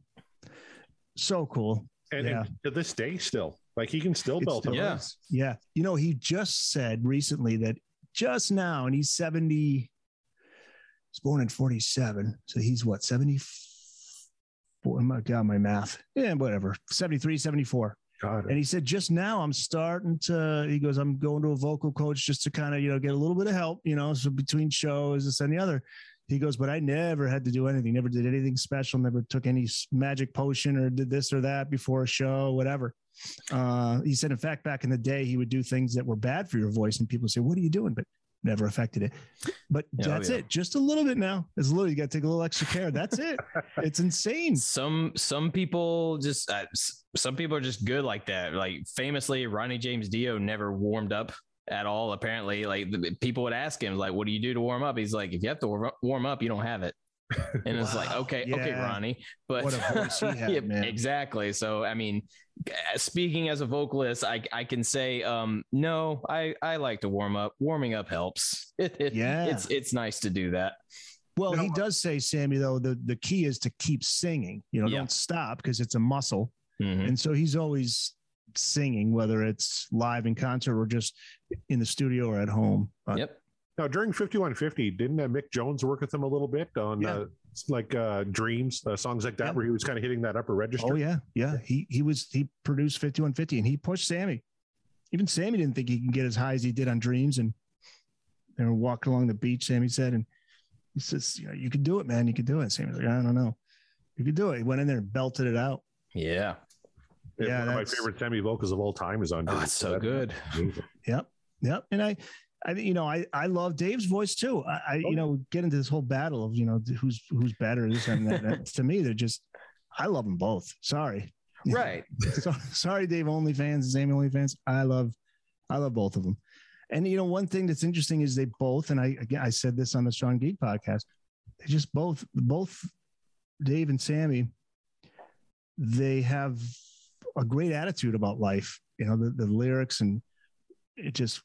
So cool. And to this day still. Like he can still belt it. Yeah. Yeah. You know, he just said recently that just now, and he's 70, he's born in 47. So he's what, 74? Oh my God, my math. Yeah, whatever. 73, 74. God. And he said, just now I'm starting to, he goes, I'm going to a vocal coach just to kind of, get a little bit of help, so between shows, this and the other. He goes, but I never had to do anything, never did anything special, never took any magic potion or did this or that before a show, whatever. He said, in fact, back in the day, he would do things that were bad for your voice and people say, what are you doing? But never affected it. But that's it. Just a little bit now. It's literally, you got to take a little extra care. That's it. It's insane. Some people just, some people are just good like that. Like famously, Ronnie James Dio never warmed up at all. Apparently, like people would ask him, like, what do you do to warm up? He's like, if you have to warm up, you don't have it. And it's like, okay, Ronnie, but what a voice he had, yeah, man. Exactly. So, I mean, speaking as a vocalist, I can say, no, I like to warm up. Warming up helps. It's nice to do that. Well, he does say, Sammy, though, the key is to keep singing, don't stop because it's a muscle. Mm-hmm. And so he's always singing, whether it's live in concert or just in the studio or at home. Yep. Now, during 5150, didn't Mick Jones work with him a little bit on Dreams, songs like that, where he was kind of hitting that upper register? Oh, yeah. Yeah. He produced 5150 and he pushed Sammy. Even Sammy didn't think he can get as high as he did on Dreams. And they were walking along the beach, Sammy said, and he says, you can do it, man. You can do it. Sammy's like, I don't know. You can do it. He went in there and belted it out. Yeah. Yeah. One of my favorite Sammy vocals of all time is on Dreams. Oh, it's so good. Yep. And I love Dave's voice too. I get into this whole battle of, who's better, this and that. To me, they're just, I love them both. Sorry. Right. Sorry, Dave OnlyFans and Sammy OnlyFans. I love both of them. And, one thing that's interesting is they both, and I said this on the Sean Geek podcast, they just both Dave and Sammy, they have a great attitude about life, the lyrics, and it just,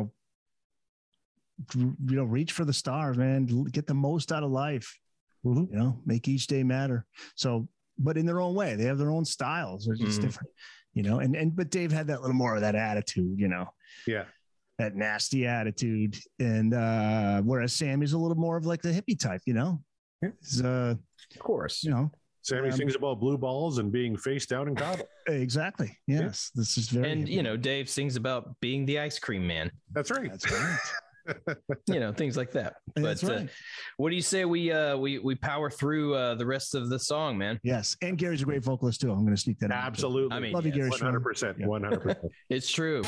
reach for the stars, man. Get the most out of life. Mm-hmm. Make each day matter. So, but in their own way, they have their own styles. They're just different, but Dave had that little more of that attitude, yeah, that nasty attitude. And whereas Sammy's a little more of like the hippie type, of course, Sammy sings about blue balls and being face down in Cabo. Exactly. Yes. This is very, and Dave sings about being the ice cream man. That's right. That's right. Things like that. That's But right. What do you say we power through the rest of the song, man? Yes, and Gary's a great vocalist too. I'm going to sneak that in. Absolutely. I mean, love you, Gary. 100%. 100%. It's true.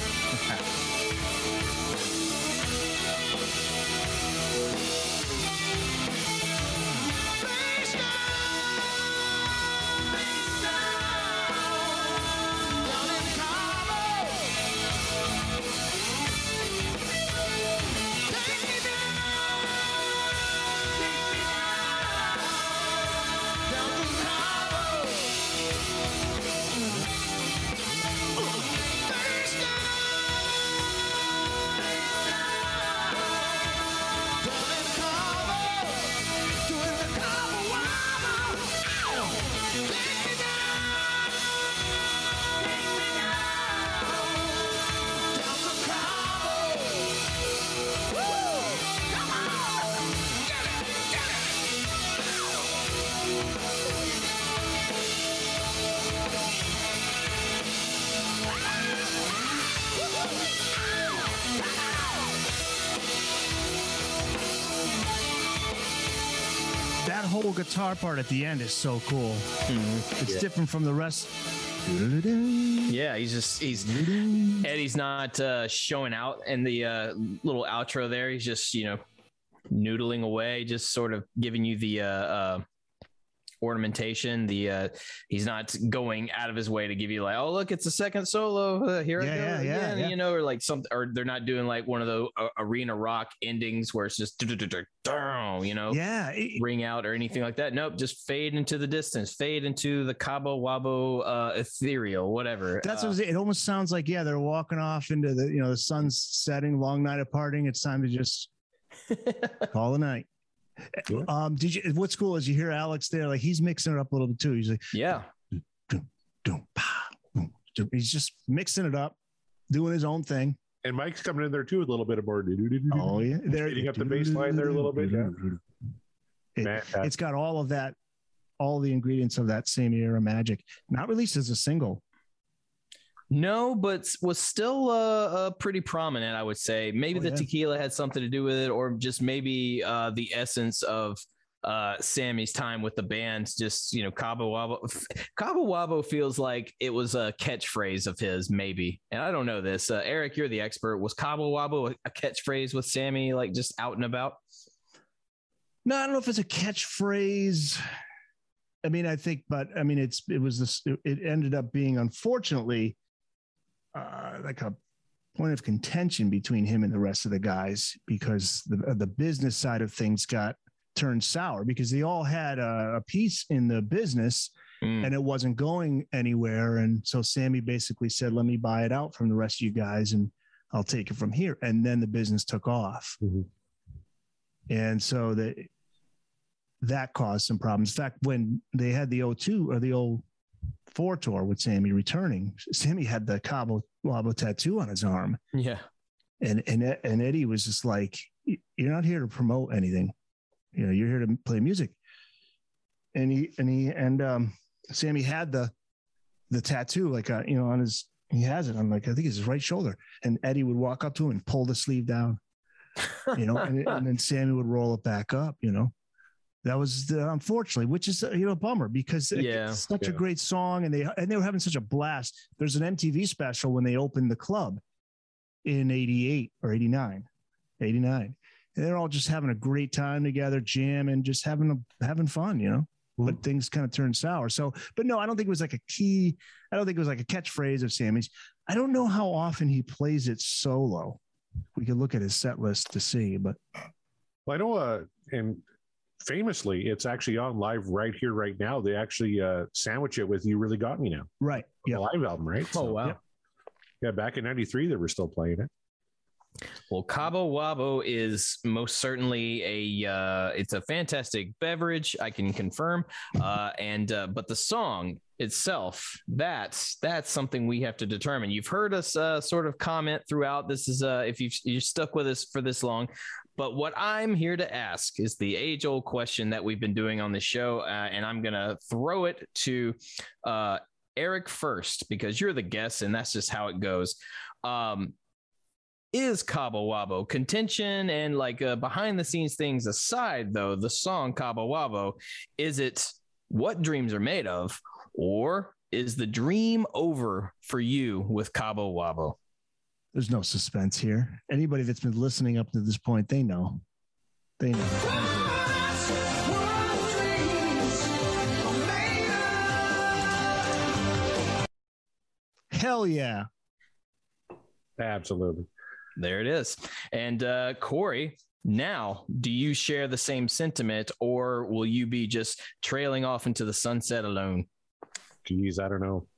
whole guitar part at the end is so cool. It's different from the rest. Yeah, Eddie's not showing out in the little outro there. He's just, noodling away, just sort of giving you the ornamentation. He's not going out of his way to give you like, oh look, it's a second solo. Here I go again, or like something, or they're not doing like one of the arena rock endings where it's just ring out or anything like that. Nope, just fade into the distance, fade into the Cabo Wabo ethereal, whatever. That's what it almost sounds like. Yeah, they're walking off into the the sun's setting, long night of partying. It's time to just call a night. What's cool is you hear Alex there, like he's mixing it up a little bit too. He's like, he's just mixing it up, doing his own thing. And Mike's coming in there too with a little bit of more. Oh yeah, they're eating up the bass line there a little bit. It's got all of that, all the ingredients of that same era magic. Not released as a single. No, but was still pretty prominent, I would say. Maybe the tequila had something to do with it, or just maybe the essence of Sammy's time with the band. Just, Cabo Wabo. Cabo Wabo feels like it was a catchphrase of his, maybe. And I don't know this. Eric, you're the expert. Was Cabo Wabo a catchphrase with Sammy, like just out and about? No, I don't know if it's a catchphrase. I mean, I think, but I mean, it ended up being, unfortunately, like a point of contention between him and the rest of the guys, because the business side of things got turned sour because they all had a piece in the business and it wasn't going anywhere. And so Sammy basically said, let me buy it out from the rest of you guys and I'll take it from here. And then the business took off. And so that caused some problems. In fact, when they had the 02 or the 04 tour with Sammy returning, Sammy had the Cabo Wabo tattoo on his arm. Yeah. And Eddie was just like, you're not here to promote anything. You're here to play music. And Sammy had the tattoo, like, on his, he has it on, like, I think it's his right shoulder. And Eddie would walk up to him and pull the sleeve down, and then Sammy would roll it back up, That was unfortunately, which is a bummer because it's such a great song, and they were having such a blast. There's an MTV special when they opened the club in 88 or 89. And they're all just having a great time together, jamming, just having fun, But things kind of turned sour. So, but no, I don't think it was like a key. I don't think it was like a catchphrase of Sammy's. I don't know how often he plays it solo. We could look at his set list to see, but well, I know, and famously, it's actually on live right here, right now. They actually sandwich it with "You Really Got Me Now." Right. Yeah. The live album, right? Oh, wow. Yeah, back in '93, they were still playing it. Well, Cabo Wabo is most certainly it's a fantastic beverage, I can confirm. But the song itself, that's something we have to determine. You've heard us sort of comment throughout. This is if you're stuck with us for this long. But what I'm here to ask is the age-old question that we've been doing on the show, and I'm going to throw it to Eric first because you're the guest, and that's just how it goes. Is Cabo Wabo contention and like behind the scenes things aside, though, the song Cabo Wabo, is it what dreams are made of, or is the dream over for you with Cabo Wabo? There's no suspense here. Anybody that's been listening up to this point, they know. They know. Hell yeah. Absolutely. There it is. And Corey, now, do you share the same sentiment, or will you be just trailing off into the sunset alone? Geez, I don't know.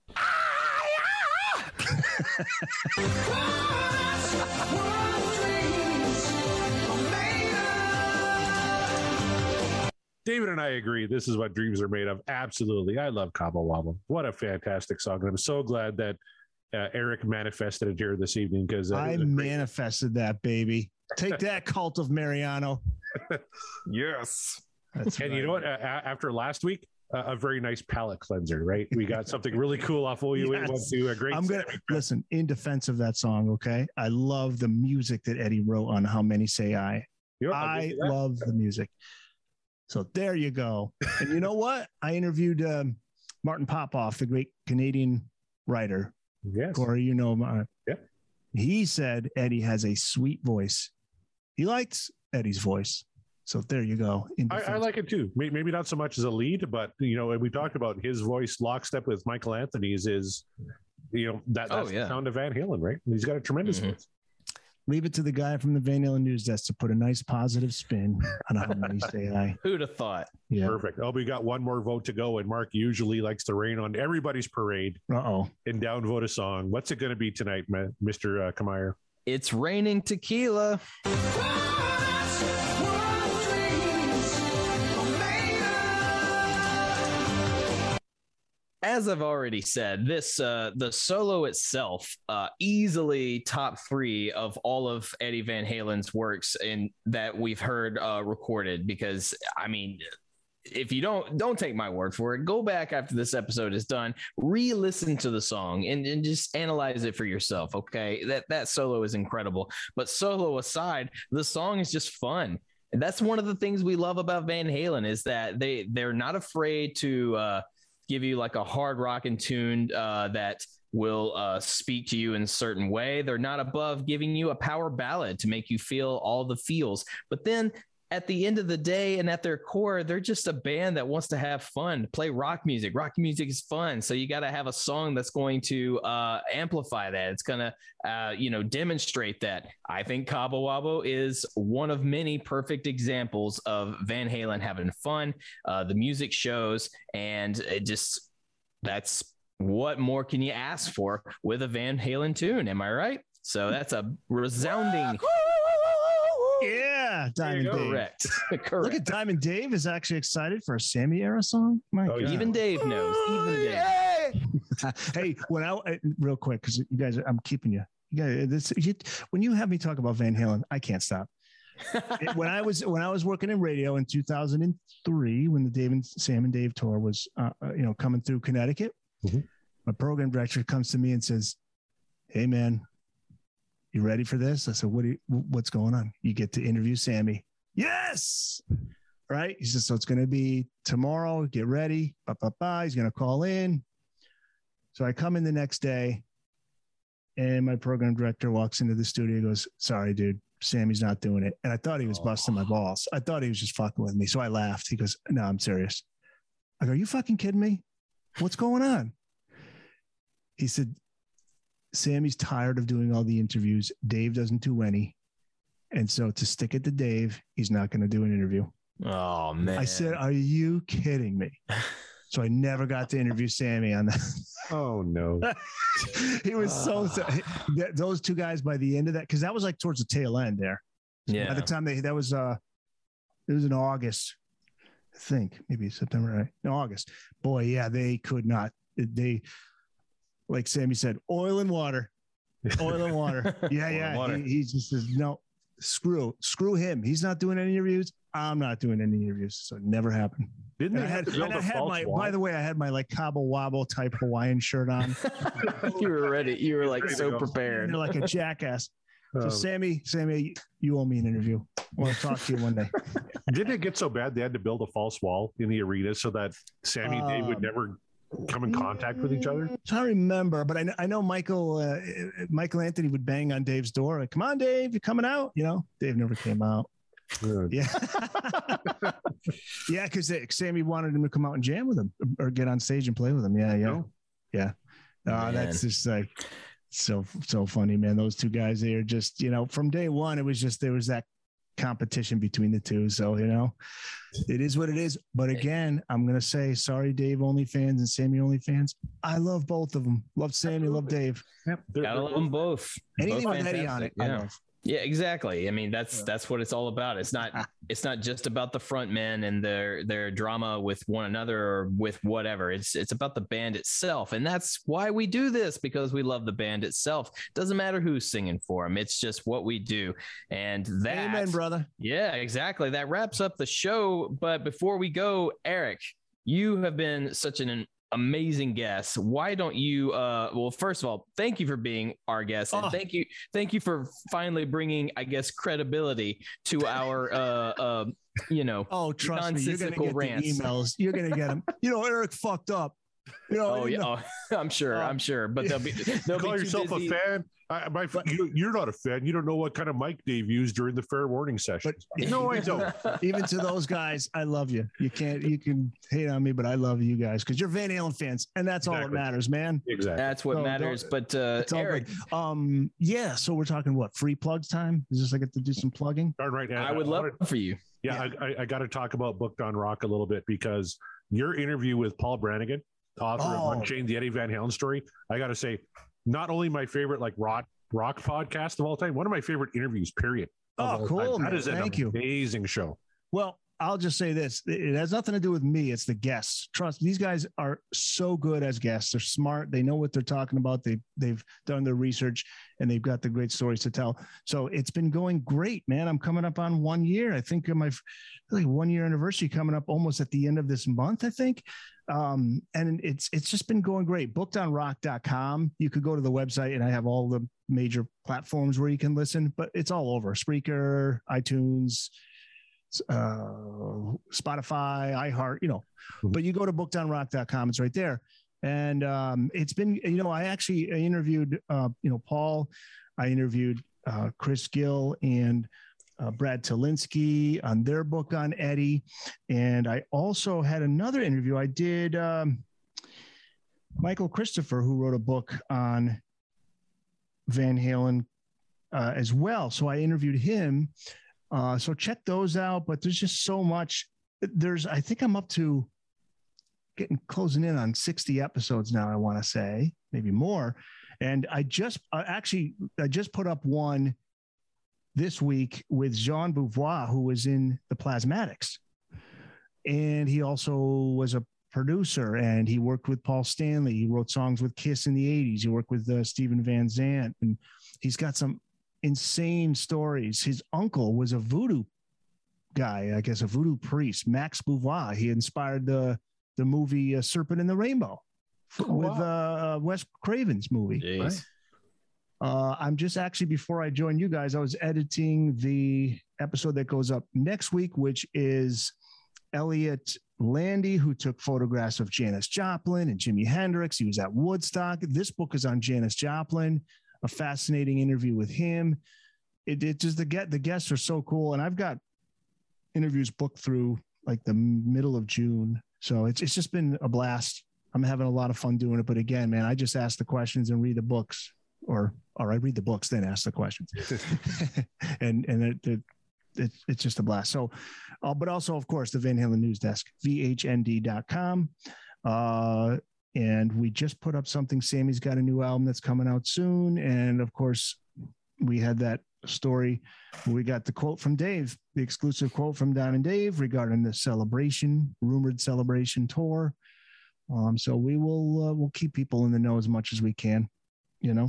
David and I agree. This is what dreams are made of. Absolutely. I love Cabo Wabo. What a fantastic song. And I'm so glad that Eric manifested it here this evening, because I manifested that, baby. Take that, Cult of Mariano. Yes. That's and right. You know what? After last week, a very nice palate cleanser, right? We got something really cool off OU. Yes. Went to a great. I'm gonna listen in defense of that song. Okay, I love the music that Eddie wrote on "How Many Say I." I love the music. So there you go. And you know what? I interviewed Martin Popoff, the great Canadian writer. Yes. Corey, you know him. Yeah. He said Eddie has a sweet voice. He likes Eddie's voice. So there you go. I like it too. Maybe not so much as a lead, but we talked about his voice lockstep with Michael Anthony's is, that's the sound of Van Halen, right? He's got a tremendous voice. Leave it to the guy from the Van Halen news desk to put a nice positive spin on how many say I. Who'd have thought? Yeah. Perfect. Oh, we got one more vote to go, and Mark usually likes to rain on everybody's parade. And downvote a song. What's it going to be tonight, Mr. Kamayer? It's raining tequila. As I've already said, this the solo itself easily top 3 of all of Eddie Van Halen's works in that we've heard recorded. Because I mean, if you don't take my word for it, go back after this episode is done, re-listen to the song and just analyze it for yourself. Okay, that solo is incredible. But solo aside, the song is just fun. And that's one of the things we love about Van Halen is that they're not afraid to give you like a hard rockin' tune that will speak to you in a certain way. They're not above giving you a power ballad to make you feel all the feels. But then at the end of the day and at their core, they're just a band that wants to have fun, play rock music. Rock music is fun. So you got to have a song that's going to amplify that. It's going to, demonstrate that. I think Cabo Wabo is one of many perfect examples of Van Halen having fun. The music shows, and that's what more can you ask for with a Van Halen tune? Am I right? So that's a resounding. Yeah, Diamond Dave. Correct. Look at Diamond Dave is actually excited for a Sammy era song. My God. Even Dave knows. Even Dave. Hey, real quick, because you guys, I'm keeping you. You guys, when you have me talk about Van Halen, I can't stop. when I was working in radio in 2003, when the Sam and Dave tour was, coming through Connecticut, my program director comes to me and says, "Hey, man, you ready for this?" I said, what's going on? You get to interview Sammy. Yes. Right. He says, so it's going to be tomorrow. Get ready. He's going to call in. So I come in the next day and my program director walks into the studio and goes, "Sorry, dude, Sammy's not doing it." And I thought he was busting my balls. I thought he was just fucking with me. So I laughed. He goes, "No, I'm serious." I go, "Are you fucking kidding me? What's going on?" He said, "Sammy's tired of doing all the interviews. Dave doesn't do any. And so to stick it to Dave, he's not going to do an interview." Oh, man. I said, "Are you kidding me?" So I never got to interview Sammy on that. Oh, no. He was those two guys by the end of that, because that was like towards the tail end there. Yeah. By the time it was in August, I think, maybe September, right? No, August. Boy, yeah, they could not. Like Sammy said, oil and water. Yeah. He just says, "No, screw him. He's not doing any interviews. I'm not doing any interviews." So it never happened. By the way, I had my like Cabo Wabo type Hawaiian shirt on. You were ready. You were like so prepared. You're like a jackass. So Sammy, you owe me an interview. I want to talk to you one day. Didn't it get so bad they had to build a false wall in the arena so that Sammy and Dave would never come in contact with each other? I remember, but I know Michael Anthony would bang on Dave's door, like, "Come on, Dave, you coming out?" Dave never came out. Good. Yeah. Yeah, because Sammy wanted him to come out and jam with him or get on stage and play with him. Yeah. That's just like so funny, man. Those two guys, they are just, from day one, it was just, there was that competition between the two. So, it is what it is. But again, I'm going to say, sorry, Dave OnlyFans and Sammy OnlyFans. I love both of them. Love Sammy, love Dave. Yep. Gotta love them both. Anything with Eddie on it. Yeah. Yeah, exactly. I mean, that's what it's all about. It's not just about the front men and their drama with one another or with whatever. It's about the band itself. And that's why we do this, because we love the band itself. Doesn't matter who's singing for them. It's just what we do. And that, amen, brother. Yeah, exactly. That wraps up the show. But before we go, Eric, you have been such an amazing guests. Why don't you? Well, first of all, thank you for being our guest, and thank you for finally bringing, I guess, credibility to our trust me, you're gonna get rants. the emails. You're gonna get them. Eric fucked up. I'm sure, but they'll be call yourself busy. a fan. You're not a fan. You don't know what kind of mic Dave used during the fair warning session. No, I don't. Even to those guys, I love you. You can hate on me, but I love you guys because you're Van Halen fans, and that's all that matters, man. Exactly. That's what matters. But Eric, so we're talking what, free plugs time? Is this I get to do some plugging? All right, I would love for you. Yeah, I got to talk about Booked on Rock a little bit because your interview with Paul Brannigan, author of Unchained, the Eddie Van Halen story, I got to say, not only my favorite rock podcast of all time, one of my favorite interviews, period. Oh, cool. That is an amazing show. Well, I'll just say this. It has nothing to do with me. It's the guests. Trust me, these guys are so good as guests. They're smart. They know what they're talking about. They've done their research and they've got the great stories to tell. So it's been going great, man. I'm coming up on 1 year. I think my 1 year anniversary coming up almost at the end of this month, I think. And it's just been going great. Bookedonrock.com. You could go to the website and I have all the major platforms where you can listen, but it's all over: Spreaker, iTunes, Spotify, iHeart, but you go to bookedonrock.com, it's right there. And it's been, I interviewed, Paul, I interviewed Chris Gill and Brad Talinsky on their book on Eddie. And I also had another interview. I did Michael Christopher, who wrote a book on Van Halen as well. So I interviewed him. So check those out, but there's just so much. I think I'm up to closing in on 60 episodes now, I want to say, maybe more. And I just put up one this week with Jean Beauvoir, who was in the Plasmatics. And he also was a producer and he worked with Paul Stanley. He wrote songs with Kiss in the 80s. He worked with Steven Van Zandt, and he's got some insane stories. His uncle was a voodoo guy, I guess a voodoo priest, Max Beauvoir. He inspired the movie Serpent in the Rainbow with Wes Craven's movie. Right? I'm just actually, before I joined you guys, I was editing the episode that goes up next week, which is Elliot Landy, who took photographs of Janis Joplin and Jimi Hendrix. He was at Woodstock. This book is on Janis Joplin. A fascinating interview with him. It just the guests are so cool, and I've got interviews booked through like the middle of June. So it's just been a blast. I'm having a lot of fun doing it. But again, man, I just ask the questions and read the books, or I read the books then ask the questions, and it's just a blast. So, but also of course the Van Halen News Desk, VHND.com. And we just put up something. Sammy's got a new album that's coming out soon. And of course, we had that story where we got the quote from Dave, the exclusive quote from Don and Dave regarding the rumored celebration tour. So we'll keep people in the know as much as we can, and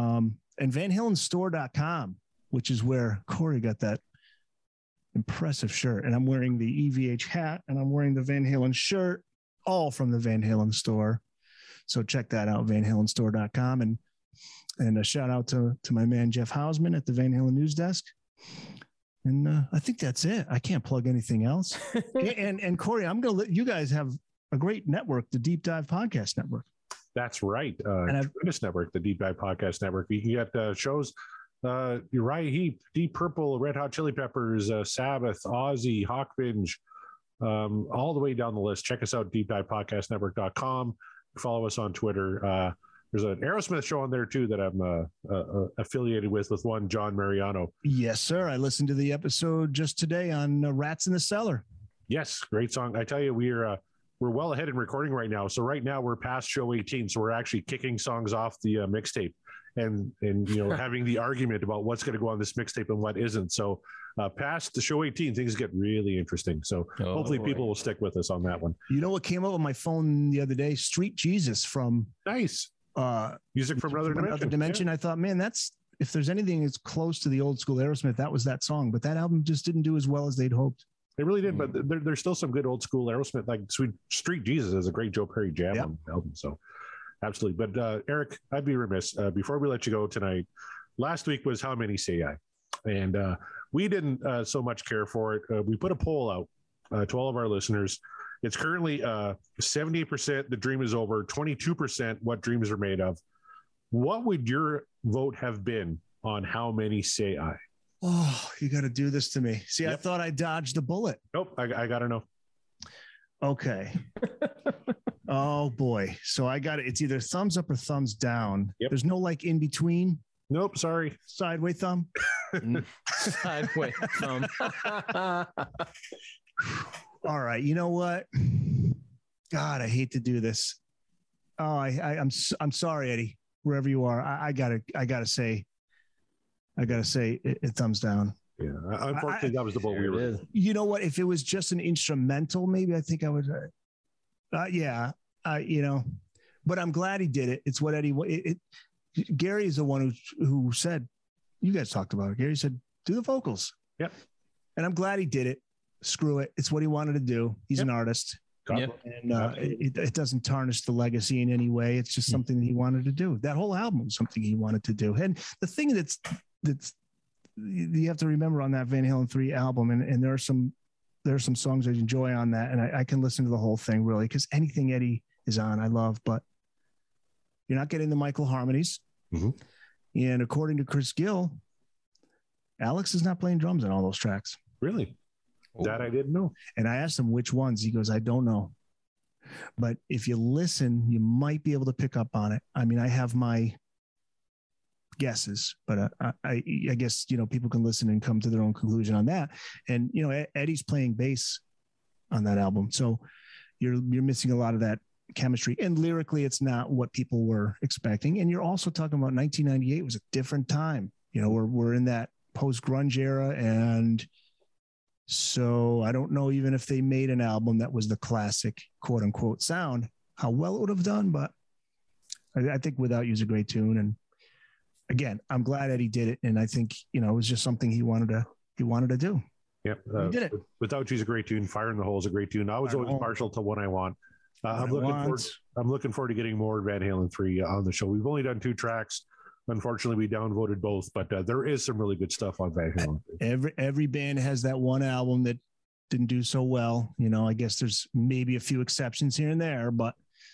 VanHalenStore.com, which is where Corey got that impressive shirt. And I'm wearing the EVH hat and I'm wearing the Van Halen shirt, all from the Van Halen store. So check that out, VanHalenStore.com, and a shout out to my man Jeff Hausman at the Van Halen News Desk. And I think that's it. I can't plug anything else. and Corey, I'm going to let you guys have a great network, the Deep Dive Podcast Network. That's right. Tremendous network, the Deep Dive Podcast Network. You can get shows, Uriah Heep, Deep Purple, Red Hot Chili Peppers, Sabbath, Ozzy, Hawkbinge, all the way down the list. Check us out, deepdivepodcastnetwork.com. Follow us on Twitter. There's an Aerosmith show on there too that I'm affiliated with one John Mariano. Yes, sir. I listened to the episode just today on Rats in the Cellar. Yes, great song. I tell you, we're well ahead in recording right now. So right now we're past show 18. So we're actually kicking songs off the mixtape and having the argument about what's going to go on this mixtape and what isn't. So past the show 18, things get really interesting. So hopefully people will stick with us on that one. You know what came up on my phone the other day? Street Jesus from Nice. Music from Another Dimension. Yeah. I thought, man, if there's anything that's close to the old school Aerosmith, that was that song. But that album just didn't do as well as they'd hoped. They really did, but there's still some good old school Aerosmith, like Street Jesus is a great Joe Perry jam on the album. So absolutely. But Eric, I'd be remiss before we let you go tonight. Last week was How Many Say I? And we didn't so much care for it. We put a poll out to all of our listeners. It's currently 78% The Dream Is Over, 22% What Dreams Are Made Of. What would your vote have been on How Many Say I? Oh, you got to do this to me. See, I thought I dodged the bullet. Nope, I got to know. Okay. Oh, boy. So I got it. It's either thumbs up or thumbs down. Yep. There's no like in between. Nope, sorry. Sideways thumb. Sideways thumb. All right. You know what? God, I hate to do this. Oh, I'm sorry, Eddie. Wherever you are, I gotta say it thumbs down. Yeah, unfortunately, that was the vote we were in. You know what? If it was just an instrumental, maybe I think I would. But I'm glad he did it. It's what Eddie. Gary is the one who said. You guys talked about it. Gary said, "Do the vocals." Yep. And I'm glad he did it. Screw it. It's what he wanted to do. He's an artist. And it doesn't tarnish the legacy in any way. It's just something that he wanted to do. That whole album was something he wanted to do. And the thing that's you have to remember on that Van Halen 3 album, and there are some songs I enjoy on that, and I can listen to the whole thing really, because anything Eddie is on, I love, but you're not getting the Michael harmonies. Mm-hmm. And according to Chris Gill, Alex is not playing drums on all those tracks. Really? That I didn't know. And I asked him which ones. He goes, I don't know. But if you listen, you might be able to pick up on it. I mean, I have my guesses, but I guess, people can listen and come to their own conclusion on that. And, Eddie's playing bass on that album. So you're missing a lot of that chemistry. And lyrically, it's not what people were expecting. And you're also talking about 1998 was a different time. We're in that post-grunge era, and so I don't know even if they made an album that was the classic quote unquote sound, how well it would have done, but I think Without You is a great tune. And again, I'm glad Eddie did it. And I think, it was just something he wanted to do. Yep. He did it. Without You is a great tune. Fire in the Hole is a great tune. I was always partial to What I Want. I'm looking forward to getting more Van Halen 3 on the show. We've only done 2 tracks. Unfortunately, we downvoted both, but there is some really good stuff on Van Halen. Every band has that one album that didn't do so well. I guess there's maybe a few exceptions here and there, but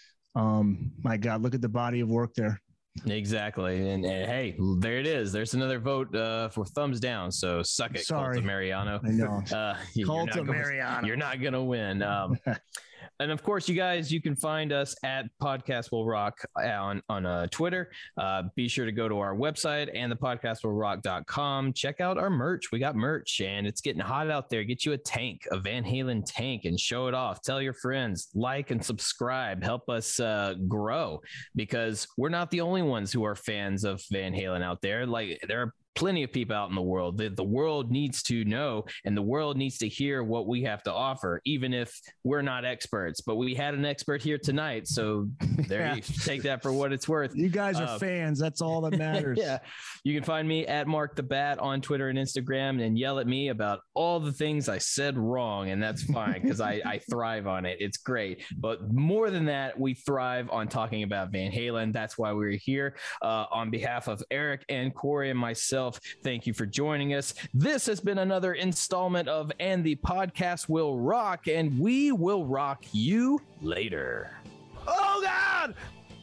my God, look at the body of work there. Exactly. And hey, there it is. There's another vote for thumbs down. So suck it, Sorry. Cult of Mariano. I know. Cult of Mariano. You're not going to win. And of course, you guys, you can find us at Podcast Will Rock on Twitter. Be sure to go to our website and the podcastwillrock.com. Check out our merch. We got merch, and it's getting hot out there. Get you a Van Halen tank, and show it off. Tell your friends, like and subscribe. Help us grow, because we're not the only ones who are fans of Van Halen out there. Like, there are plenty of people out in the world. The world needs to know, and the world needs to hear what we have to offer, even if we're not experts. But we had an expert here tonight, so there you take that for what it's worth. You guys are fans. That's all that matters. Yeah. You can find me at Mark the Bat on Twitter and Instagram, and yell at me about all the things I said wrong, and that's fine, because I thrive on it. It's great. But more than that, we thrive on talking about Van Halen. That's why we're here. On behalf of Eric and Corey and myself, thank you for joining us. This has been another installment of And the Podcast Will Rock, and we will rock you later. Oh, God!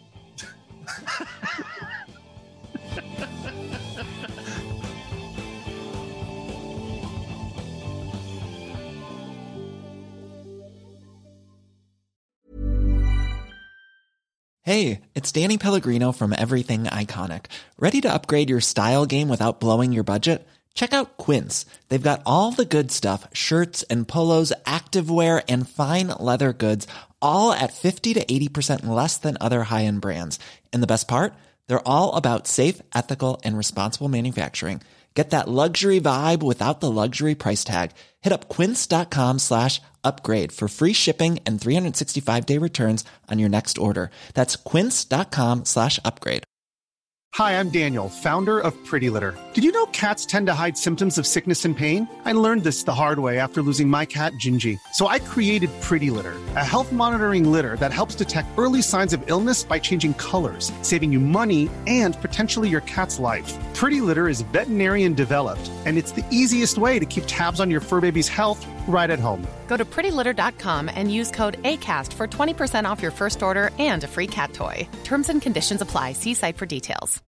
Hey, it's Danny Pellegrino from Everything Iconic. Ready to upgrade your style game without blowing your budget? Check out Quince. They've got all the good stuff, shirts and polos, activewear, and fine leather goods, all at 50 to 80% less than other high-end brands. And the best part? They're all about safe, ethical, and responsible manufacturing. Get that luxury vibe without the luxury price tag. Hit up quince.com/upgrade for free shipping and 365-day returns on your next order. That's quince.com/upgrade. Hi, I'm Daniel, founder of Pretty Litter. Did you know cats tend to hide symptoms of sickness and pain? I learned this the hard way after losing my cat, Gingy. So I created Pretty Litter, a health monitoring litter that helps detect early signs of illness by changing colors, saving you money and potentially your cat's life. Pretty Litter is veterinarian developed, and it's the easiest way to keep tabs on your fur baby's health right at home. Go to prettylitter.com and use code ACAST for 20% off your first order and a free cat toy. Terms and conditions apply. See site for details.